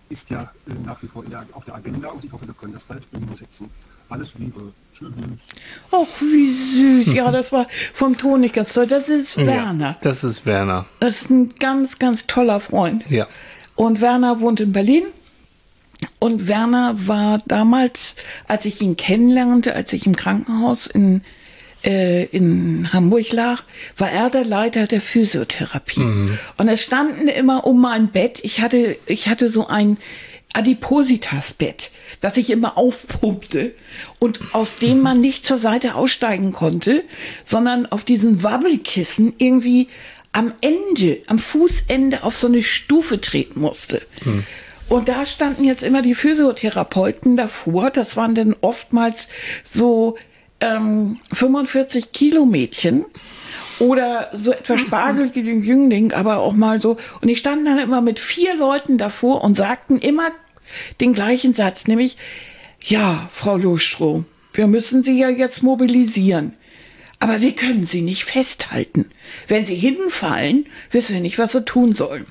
ist ja äh, nach wie vor in der, auf der Agenda und ich hoffe, wir können das bald umsetzen. Alles Liebe. Tschüss. Ach, wie süß. Ja, das war vom Ton nicht ganz toll. Das ist Werner. Ja, das ist Werner. Das ist ein ganz, ganz toller Freund. Ja. Und Werner wohnt in Berlin. Und Werner war damals, als ich ihn kennenlernte, als ich im Krankenhaus in, äh, in Hamburg lag, war er der Leiter der Physiotherapie. Mhm. Und es standen immer um mein Bett. Ich hatte, ich hatte so ein Adipositas-Bett, das ich immer aufpumpte und aus dem man nicht zur Seite aussteigen konnte, sondern auf diesen Wabbelkissen irgendwie am Ende, am Fußende auf so eine Stufe treten musste. Mhm. Und da standen jetzt immer die Physiotherapeuten davor. Das waren dann oftmals so ähm, fünfundvierzig Kilo Mädchen oder so etwas spargelige Jüngling, aber auch mal so. Und die standen dann immer mit vier Leuten davor und sagten immer den gleichen Satz, nämlich, ja, Frau Lohstroh, wir müssen Sie ja jetzt mobilisieren. Aber wir können Sie nicht festhalten. Wenn Sie hinfallen, wissen wir nicht, was wir tun sollen.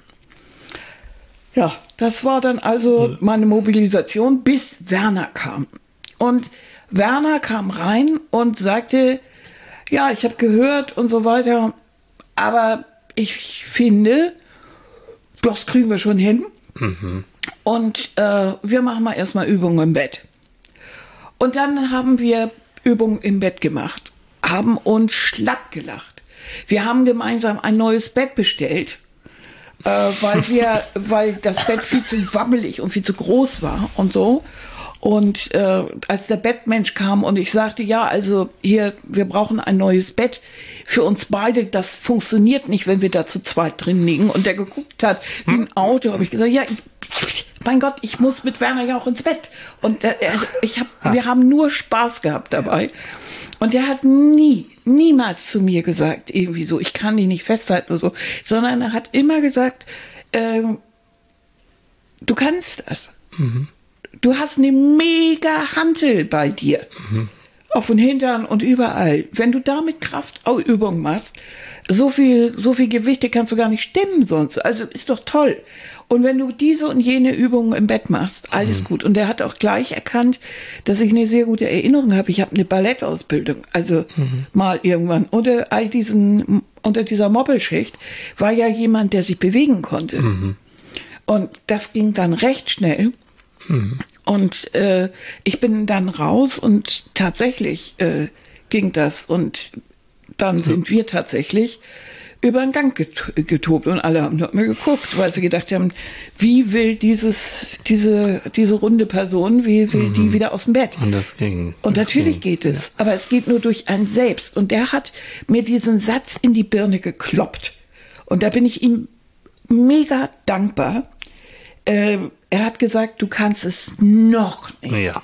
Ja, das war dann also meine Mobilisation, bis Werner kam. Und Werner kam rein und sagte, ja, ich habe gehört und so weiter, aber ich finde, das kriegen wir schon hin. Mhm. Und äh, wir machen mal erstmal Übungen im Bett. Und dann haben wir Übungen im Bett gemacht, haben uns schlapp gelacht. Wir haben gemeinsam ein neues Bett bestellt. Äh, weil wir, weil das Bett viel zu wabbelig und viel zu groß war und so. Und äh, als der Bettmensch kam und ich sagte, ja, also hier, wir brauchen ein neues Bett für uns beide, das funktioniert nicht, wenn wir da zu zweit drin liegen. Und der geguckt hat wie ein Auto, habe ich gesagt, ja, ich, mein Gott, ich muss mit Werner ja auch ins Bett. Und äh, ich hab, wir haben nur Spaß gehabt dabei. Und der hat nie, niemals zu mir gesagt, irgendwie so, ich kann dich nicht festhalten oder so, sondern er hat immer gesagt, ähm, du kannst das. Mhm. Du hast eine mega Hantel bei dir. Mhm. Auf den Hintern und überall. Wenn du damit Kraftübungen machst, so viel, so viel Gewichte kannst du gar nicht stemmen sonst. Also ist doch toll. Und wenn du diese und jene Übungen im Bett machst, alles mhm. gut. Und er hat auch gleich erkannt, dass ich eine sehr gute Erinnerung habe. Ich habe eine Ballettausbildung. Also mhm. mal irgendwann unter all diesen, unter dieser Moppelschicht war ja jemand, der sich bewegen konnte. Mhm. Und das ging dann recht schnell. Mhm. Und äh, ich bin dann raus und tatsächlich äh, ging das. Und dann sind wir tatsächlich über den Gang get- getobt und alle haben nur mir geguckt, weil sie gedacht haben, wie will dieses, diese, diese runde Person, wie will mhm. die wieder aus dem Bett? Und das ging. Und das natürlich ging, geht es, ja. aber es geht nur durch einen selbst. Und der hat mir diesen Satz in die Birne gekloppt. Und da bin ich ihm mega dankbar. Äh, er hat gesagt, du kannst es noch nicht. Ja.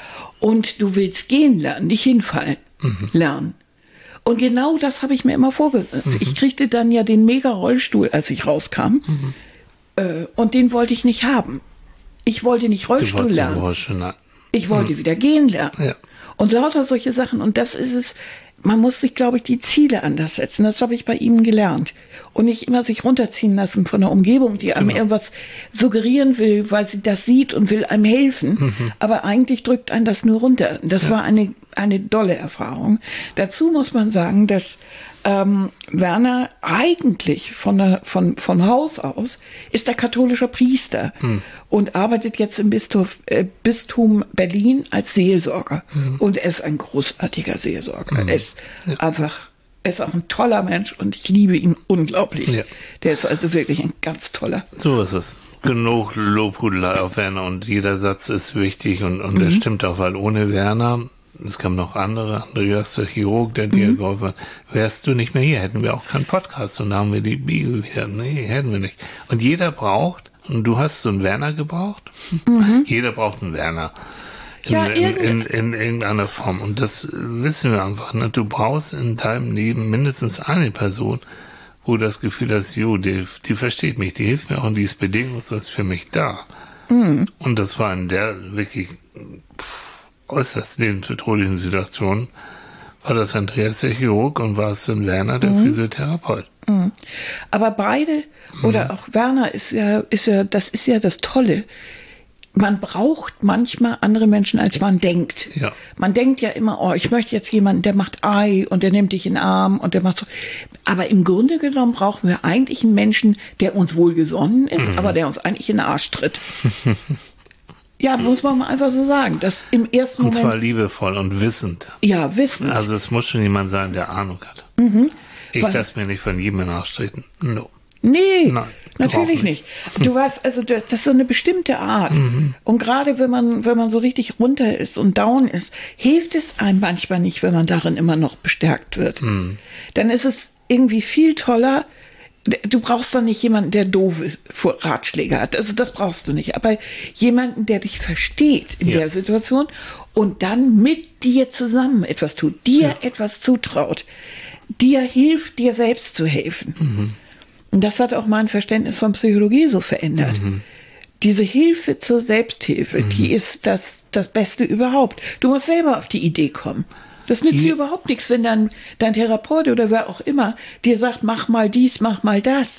Und du willst gehen lernen, nicht hinfallen mhm. lernen. Und genau das habe ich mir immer vorgesetzt. Mhm. Ich kriegte dann ja den Mega-Rollstuhl, als ich rauskam. Mhm. Äh, und den wollte ich nicht haben. Ich wollte nicht Rollstuhl lernen. Rollstuhl ich wollte mhm. wieder gehen lernen. Ja. Und lauter solche Sachen. Und das ist es, man muss sich, glaube ich, die Ziele anders setzen. Das habe ich bei ihm gelernt. Und nicht immer sich runterziehen lassen von der Umgebung, die einem genau. irgendwas suggerieren will, weil sie das sieht und will einem helfen. Mhm. Aber eigentlich drückt einen das nur runter. Das ja. war eine, eine dolle Erfahrung. Dazu muss man sagen, dass ähm, Werner eigentlich von, der, von, von Haus aus ist der katholischer Priester mhm. und arbeitet jetzt im Bistum, äh, Bistum Berlin als Seelsorger. Mhm. Und er ist ein großartiger Seelsorger. Mhm. Er ist ja. einfach, er ist auch ein toller Mensch und ich liebe ihn unglaublich. Ja. Der ist also wirklich ein ganz toller. So ist es. Genug Lobhudelei auf Werner und jeder Satz ist wichtig und, und mhm. das stimmt auch, weil ohne Werner, es kamen noch andere, Andreas, der Chirurg, der dir mhm. geholfen hat, wärst du nicht mehr hier, hätten wir auch keinen Podcast und da haben wir die Bio wieder. Nee, hätten wir nicht. Und jeder braucht, und du hast so einen Werner gebraucht, mhm. jeder braucht einen Werner. In, ja, in, in, in irgendeiner Form. Und das wissen wir einfach. Ne? Du brauchst in deinem Leben mindestens eine Person, wo du das Gefühl hast, jo, die, die versteht mich, die hilft mir auch und die ist bedingungslos für mich da. Mhm. Und das war in der wirklich pff, äußerst lebensbedrohlichen Situation, war das Andreas der Chirurg und war es dann Werner der mhm. Physiotherapeut. Mhm. Aber beide, oder mhm. auch Werner ist ja, ist ja, das ist ja das Tolle. man braucht manchmal andere Menschen, als man denkt. Ja. Man denkt ja immer, oh, ich möchte jetzt jemanden, der macht Ei und der nimmt dich in den Arm und der macht so. Aber im Grunde genommen brauchen wir eigentlich einen Menschen, der uns wohlgesonnen ist, mhm. aber der uns eigentlich in den Arsch tritt. Ja, muss man mal einfach so sagen. Das im ersten und Moment. zwar liebevoll und wissend. Ja, wissend. Also es muss schon jemand sein, der Ahnung hat. Mhm. Ich Weil, lasse mir nicht von jedem in den Arsch treten. No. Nee, Nein, natürlich nicht. nicht. Du weißt, also das, das ist so eine bestimmte Art. Mhm. Und gerade wenn man, wenn man so richtig runter ist und down ist, hilft es einem manchmal nicht, wenn man darin immer noch bestärkt wird. Mhm. Dann ist es irgendwie viel toller. Du brauchst doch nicht jemanden, der doofe Ratschläge hat. Also das brauchst du nicht. Aber jemanden, der dich versteht in ja. der Situation und dann mit dir zusammen etwas tut, dir ja. etwas zutraut, dir hilft, dir selbst zu helfen. Mhm. Und das hat auch mein Verständnis von Psychologie so verändert. Mhm. Diese Hilfe zur Selbsthilfe, mhm. die ist das, das Beste überhaupt. Du musst selber auf die Idee kommen. Das nützt dir überhaupt nichts, wenn dein, dein Therapeut oder wer auch immer dir sagt, mach mal dies, mach mal das.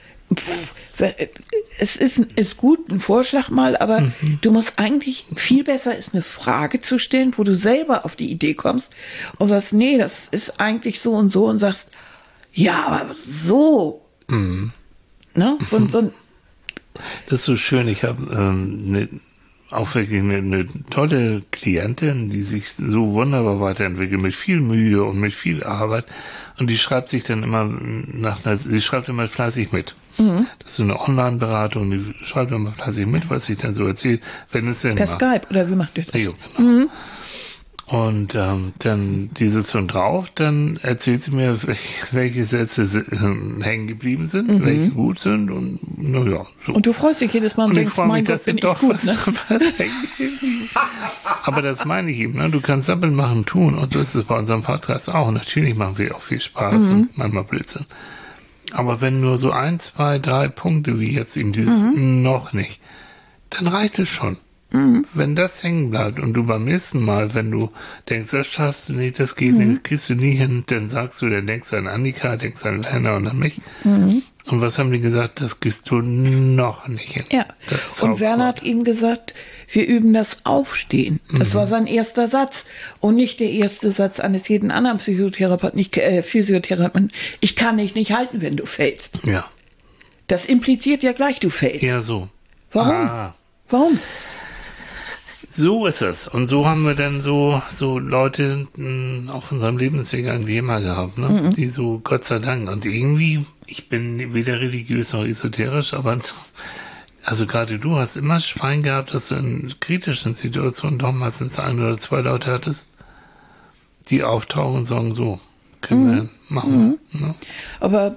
Es ist, ist gut, ein Vorschlag mal, aber mhm. du musst eigentlich, viel besser ist eine Frage zu stellen, wo du selber auf die Idee kommst und sagst, nee, das ist eigentlich so und so und sagst, ja, aber so. Mhm. Ne? So, so das ist so schön. Ich habe ähm, ne, auch wirklich eine, eine tolle Klientin, die sich so wunderbar weiterentwickelt, mit viel Mühe und mit viel Arbeit. Und die schreibt sich dann immer nach einer, die schreibt immer fleißig mit. Mhm. Das ist so eine Online-Beratung, die schreibt immer fleißig mit, was ich dann so erzähle, wenn es denn per macht. Skype, oder wie macht ihr das? Ja, genau. Mhm. Und ähm, dann die Sitzung drauf, dann erzählt sie mir, welche, welche Sätze äh, hängen geblieben sind, mhm. welche gut sind und naja. So. Und du freust dich jedes Mal und, und denkst, mein Gott, bin ich doch gut, was, ne? was Aber das meine ich eben, ne? Du kannst Sappeln machen, tun und so ist es bei unserem Podcast auch. Natürlich machen wir auch viel Spaß mhm. und manchmal Blödsinn. Aber wenn nur so ein, zwei, drei Punkte wie jetzt eben dieses mhm. noch nicht, dann reicht es schon. Mhm. Wenn das hängen bleibt und du beim nächsten Mal, wenn du denkst, das schaffst du nicht, das geht mhm. nicht, kriegst du nie hin, dann sagst du, dann denkst du an Annika, denkst an Werner und an mich. Mhm. Und was haben die gesagt? Das kriegst du noch nicht hin. Ja, und Werner hat ihnen gesagt, wir üben das Aufstehen. Das mhm. war sein erster Satz und nicht der erste Satz eines jeden anderen Psychotherapeuten, nicht, äh, Physiotherapeuten. Ich kann dich nicht halten, wenn du fällst. Ja. Das impliziert ja gleich, du fällst. Ja, so. Warum? Ah. Warum? So ist es. Und so haben wir dann so, so Leute mh, auf unserem Lebensweg eigentlich immer gehabt, ne? Mhm. Die so, Gott sei Dank. Und irgendwie, ich bin weder religiös noch esoterisch, aber also gerade du hast immer Schwein gehabt, dass du in kritischen Situationen doch meistens ein oder zwei Leute hattest, die auftauchen und sagen, so, können mhm. wir machen. Mhm. Ne? Aber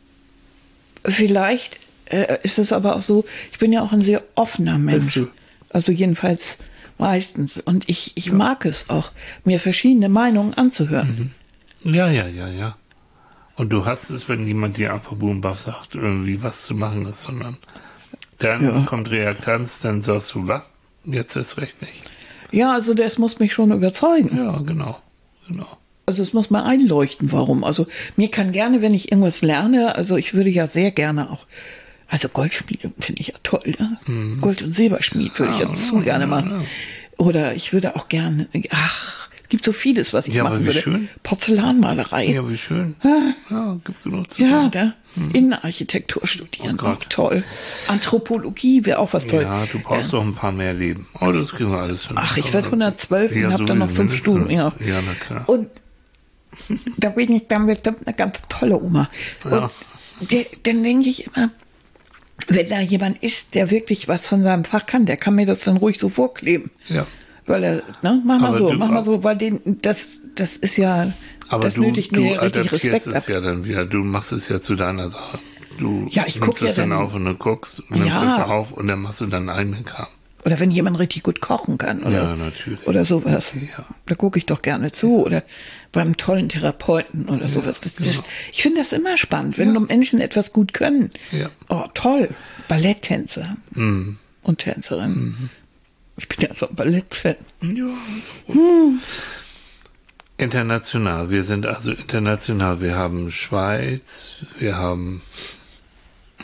vielleicht äh, ist es aber auch so, ich bin ja auch ein sehr offener Mensch. Also jedenfalls meistens. Und ich, ich ja. mag es auch, mir verschiedene Meinungen anzuhören. Mhm. Ja, ja, ja, ja. Und du hast es, wenn jemand dir apropos Bumbach sagt, irgendwie was zu machen ist, sondern dann ja. kommt Reaktanz, dann sagst du, was? Jetzt ist recht nicht. Ja, also das muss mich schon überzeugen. Ja, genau, genau. Also es muss mal einleuchten, warum. Also mir kann gerne, wenn ich irgendwas lerne, also ich würde ja sehr gerne auch, also Goldschmiede finde ich ja toll, ne? Mhm. Gold- und Silberschmied würde ich ja zu ja, gerne machen. Ja, ja. Oder ich würde auch gerne, ach, es gibt so vieles, was ich ja, machen würde. Schön. Porzellanmalerei. Ja, wie schön. Ja, ja gibt genug zu Ja, da. Mhm. Innenarchitektur studieren, oh auch toll. Anthropologie wäre auch was toll. Ja, du brauchst ja. doch ein paar mehr Leben. Oh, das kriegen wir alles hin. Ach, ich werde hundertzwölf ja, und habe dann noch fünf Stunden. Ja. ja, na klar. Und da bin ich dann bestimmt eine ganz tolle Oma. Und ja. der, dann denke ich immer, wenn da jemand ist, der wirklich was von seinem Fach kann, der kann mir das dann ruhig so vorkleben. Ja. Weil er, ne, mach mal aber so, du, mach mal so, weil den, das, das ist ja, aber das du, nötigt du mir richtig Respekt es ab. Ja dann wieder, du machst es ja zu deiner Sache. Du ja, ich nimmst guck es ja dann dann auf und du guckst und nimmst ja. es auf und dann machst du deinen eigenen Kram. Oder wenn jemand richtig gut kochen kann oder, ja, natürlich. oder sowas. Ja. Da gucke ich doch gerne zu. Oder beim tollen Therapeuten oder ja, sowas. Das, das, genau. Ich finde das immer spannend, wenn ja. Menschen etwas gut können. Ja. Oh, toll. Balletttänzer mhm. und Tänzerin. Mhm. Ich bin ja so ein Ballettfan. Ja. Hm. International. Wir sind also international. Wir haben Schweiz, wir haben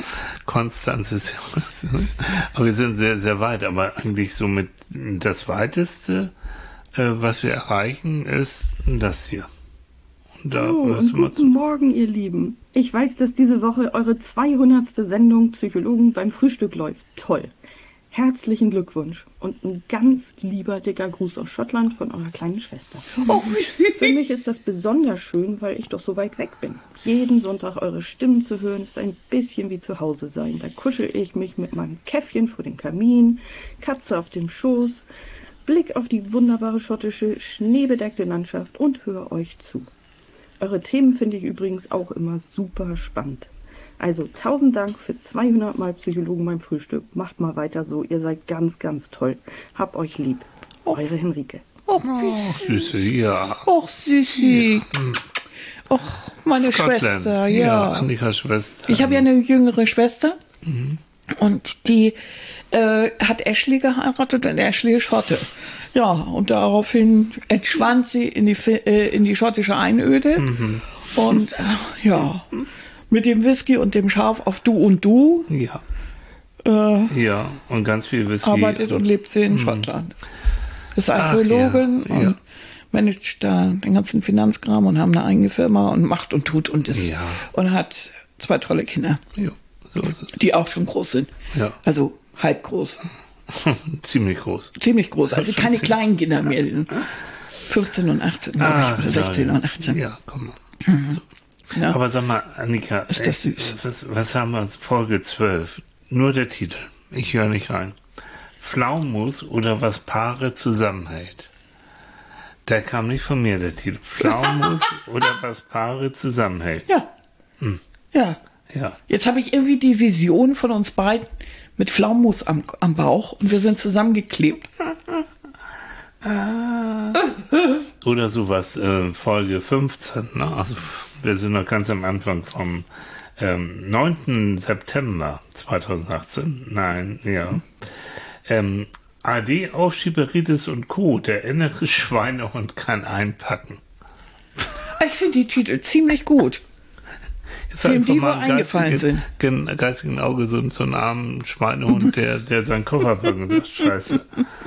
Konstanz ist ja, aber wir sind sehr, sehr weit, aber eigentlich so mit das Weiteste, äh, was wir erreichen, ist das hier. Und da Oh, müssen und wir guten Morgen, ihr Lieben. Ich weiß, dass diese Woche eure zweihundertste Sendung Psychologen beim Frühstück läuft. Toll. Herzlichen Glückwunsch und ein ganz lieber dicker Gruß aus Schottland von eurer kleinen Schwester. Oh, wie süß. Für mich ist das besonders schön, weil ich doch so weit weg bin. Jeden Sonntag eure Stimmen zu hören, ist ein bisschen wie zu Hause sein. Da kuschel ich mich mit meinem Käffchen vor dem Kamin, Katze auf dem Schoß, Blick auf die wunderbare schottische, schneebedeckte Landschaft und höre euch zu. Eure Themen finde ich übrigens auch immer super spannend. Also tausend Dank für zweihundert Mal Psychologen beim Frühstück. Macht mal weiter so, ihr seid ganz, ganz toll. Hab euch lieb. Eure Henrike. Oh, wie süß. Süße, ja. Och, Süßi. Och, meine Scotland. Schwester, ja. Annikas Schwester. Ich habe ja eine jüngere Schwester und die äh, hat Ashley geheiratet und Ashley ist Schotte. Ja, und daraufhin entschwand sie in die, Fi- äh, in die schottische Einöde und äh, ja, mit dem Whisky und dem Schaf auf Du und Du Ja, äh, ja, und ganz viel Whisky. arbeitet und lebt sie in Schottland. Ist Ach, Archäologin ja, und ja. managt da den ganzen Finanzkram und haben eine eigene Firma und macht und tut und ist Ja. und hat zwei tolle Kinder, Ja, so ist es. die auch schon groß sind. Ja. Also halb groß, Ziemlich groß. ziemlich groß. Also schon keine ziemlich- kleinen Kinder mehr. fünfzehn und achtzehn, glaube Ah, ich, oder sechzehn ja, und achtzehn. Ja, komm mal. So. Ja. Aber sag mal, Annika, Ist das echt, süß. Was, was haben wir als Folge zwölf? Nur der Titel. Ich höre nicht rein. Pflaumus oder was Paare zusammenhält. Der kam nicht von mir, der Titel. Pflaumus oder was Paare zusammenhält. Ja. Ja. Ja. Jetzt habe ich irgendwie die Vision von uns beiden mit Pflaumus am, am Bauch und wir sind zusammengeklebt. Oder sowas, äh, Folge fünfzehn. Ne? Also wir sind noch ganz am Anfang vom ähm, neunten September zweitausendachtzehn. Nein, ja. Ähm, A D, Aufschieberitis und Co., der innere Schweinehund kann einpacken. Ich finde die Titel ziemlich gut. Ist Wem einfach die mal wohl im eingefallen geistigen- gen- geistigen Auge so, so einen armen Schweinehund, der, der seinen Koffer packt und sagt, scheiße.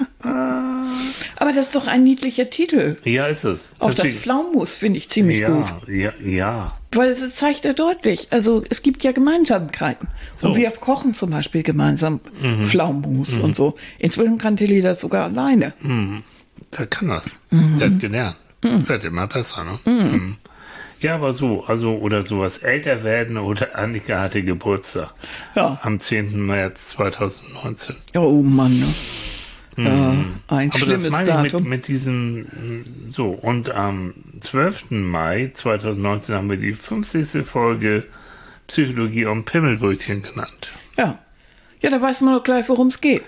Aber das ist doch ein niedlicher Titel. Ja, ist es. Auch das Deswegen- Pflaumus finde ich ziemlich ja, gut. ja, ja. Weil es zeigt ja deutlich, also es gibt ja Gemeinsamkeiten. So. Und wir kochen zum Beispiel gemeinsam Pflaumenmus und so. Inzwischen kann Tilly das sogar alleine. Der kann das. Der hat gelernt. Wird immer besser, ne? Mhm. Ja, aber so, also, oder sowas älter werden oder Annika hatte Geburtstag. Ja. Am zehnten März zweitausendneunzehn. Oh Mann, ne? Ja, ein Aber das schlimmes meine ich mit, Datum. mit diesen, so, und am zwölften Mai zweitausendneunzehn haben wir die fünfzigste Folge Psychologie um Pimmelbrötchen genannt. Ja. Ja, da weiß man doch gleich, worum es geht.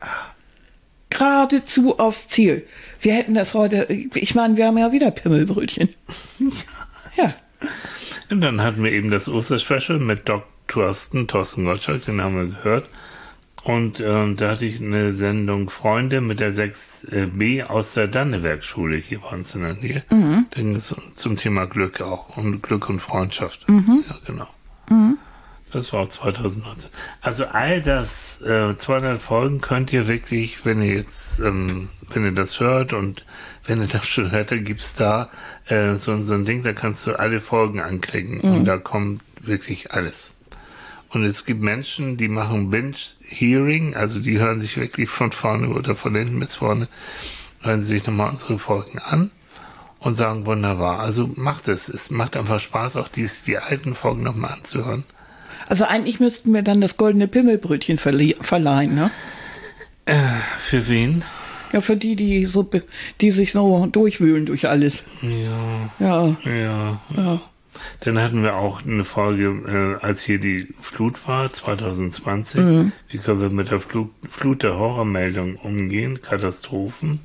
Geradezu aufs Ziel. Wir hätten das heute, ich meine, wir haben ja wieder Pimmelbrötchen. Ja. Und dann hatten wir eben das Osterspecial mit Doktor Thorsten, Thorsten Gottschalk, den haben wir gehört. Und ähm, da hatte ich eine Sendung Freunde mit der sechs B aus der Danneberg-Schule hier bei uns in der Nähe. Mhm. Da ging es zum Thema Glück auch und Glück und Freundschaft. Mhm. Ja, genau. Mhm. Das war auch zweitausendneunzehn. Also all das, äh, zweihundert Folgen könnt ihr wirklich, wenn ihr jetzt, ähm, wenn ihr das hört und wenn ihr das schon hört, dann gibt's da äh, so, so ein Ding, da kannst du alle Folgen anklicken mhm. und da kommt wirklich alles. Und es gibt Menschen, die machen Binge-Hearing, also die hören sich wirklich von vorne oder von hinten bis vorne, hören sich nochmal unsere Folgen an und sagen, wunderbar. Also macht es. Es macht einfach Spaß, auch die, die alten Folgen nochmal anzuhören. Also eigentlich müssten wir dann das goldene Pimmelbrötchen verlie- verleihen, ne? Äh, für wen? Ja, für die, die so, be- die sich so durchwühlen durch alles. Ja, Ja, ja. ja. Dann hatten wir auch eine Folge, äh, als hier die Flut war, zwanzig zwanzig. Mhm. Wie können wir mit der Flut, Flut der Horrormeldungen umgehen? Katastrophen.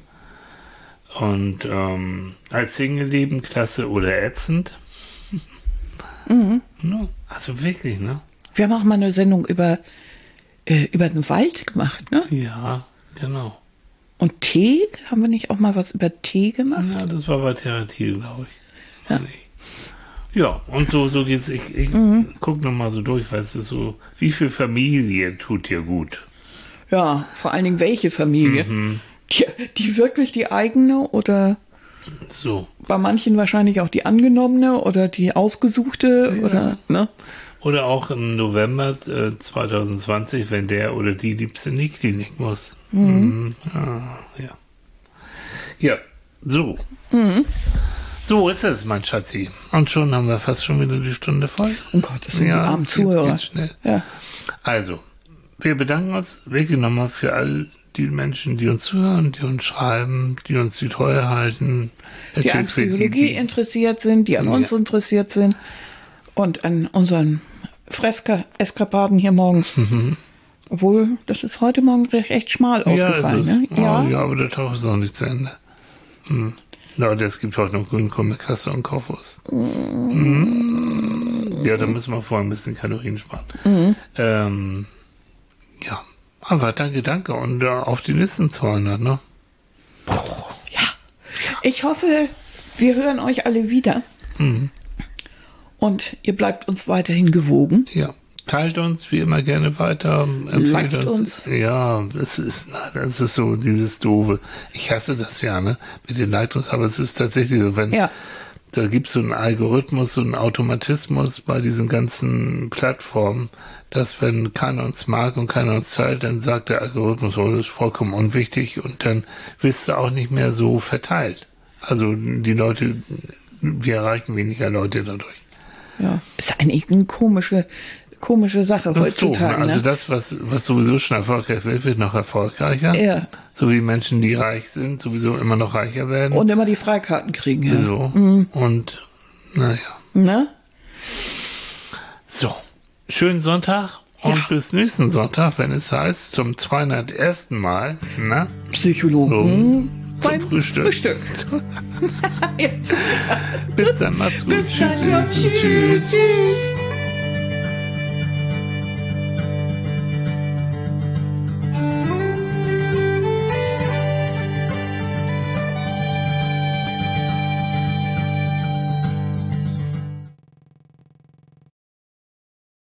Und ähm, als Single-Leben, klasse oder ätzend. Mhm. No, also wirklich, ne? Wir haben auch mal eine Sendung über, äh, über den Wald gemacht, ne? Ja, genau. Und Tee? Haben wir nicht auch mal was über Tee gemacht? Ja, das war bei Therapie, glaube ich. Ja. Nee. Ja, und so, so geht's. Ich, ich mhm. guck noch mal so durch, weißt du, so, wie viel Familie tut dir gut? Ja, vor allen Dingen welche Familie? Mhm. Die, die wirklich die eigene oder so. Bei manchen wahrscheinlich auch die angenommene oder die ausgesuchte Ja. oder, ne? Oder auch im November äh, zwanzig zwanzig, wenn der oder die Liebste in die Klinik muss. Mhm. Mhm. Ah, ja. Ja, so. Mhm. So ist es, mein Schatzi. Und schon haben wir fast schon wieder die Stunde voll. Oh Gott, das sind ja, die armen das geht, Zuhörer. geht schnell. Ja. Also, wir bedanken uns wirklich nochmal für all die Menschen, die uns zuhören, die uns schreiben, die uns die Treue halten. Die an Psychologie interessiert sind, die an Ja. uns interessiert sind und an unseren Freska-Eskapaden hier morgens. Mhm. Obwohl, das ist heute Morgen recht, echt schmal Ja, ausgefallen. ist es. Ne? Ja. Oh, ja, aber der Tag ist noch nicht zu Ende. Hm. Leute, es gibt heute noch Grünkohl mit Kasse und Kochwurst. Mm. Ja, da müssen wir vorher ein bisschen Kalorien sparen. Mhm. Ähm, ja, aber danke, danke. Und äh, auf die nächsten zweihundert, ne? Ja. Ich hoffe, wir hören euch alle wieder. Mhm. Und ihr bleibt uns weiterhin gewogen. Ja. Teilt uns wie immer gerne weiter, empfehlt Liked uns. uns. Ja, es ist, na, das ist so dieses Doofe. Ich hasse das ja, ne? Mit den Liked uns, aber es ist tatsächlich so, wenn Ja. da gibt es so einen Algorithmus, so einen Automatismus bei diesen ganzen Plattformen, dass wenn keiner uns mag und keiner uns teilt, dann sagt der Algorithmus, oh, das ist vollkommen unwichtig und dann wirst du auch nicht mehr so verteilt. Also die Leute, wir erreichen weniger Leute dadurch. Ja. Ist eigentlich eine komische, komische Sache Das ist doof, heutzutage. ne? Also ne? das, was, was sowieso schon erfolgreich wird, wird noch erfolgreicher. Ja. So wie Menschen, die reich sind, sowieso immer noch reicher werden. Und immer die Freikarten kriegen. Ja. so. Mhm. Und naja. Ne? So. Schönen Sonntag und Ja. bis nächsten Sonntag, wenn es heißt, zum zweihundertersten Mal, na? Psychologen So, beim zum Frühstück. Frühstück. Bis dann, macht's gut. Bis dann, Tschüss. ja, Tschüss. tschüss.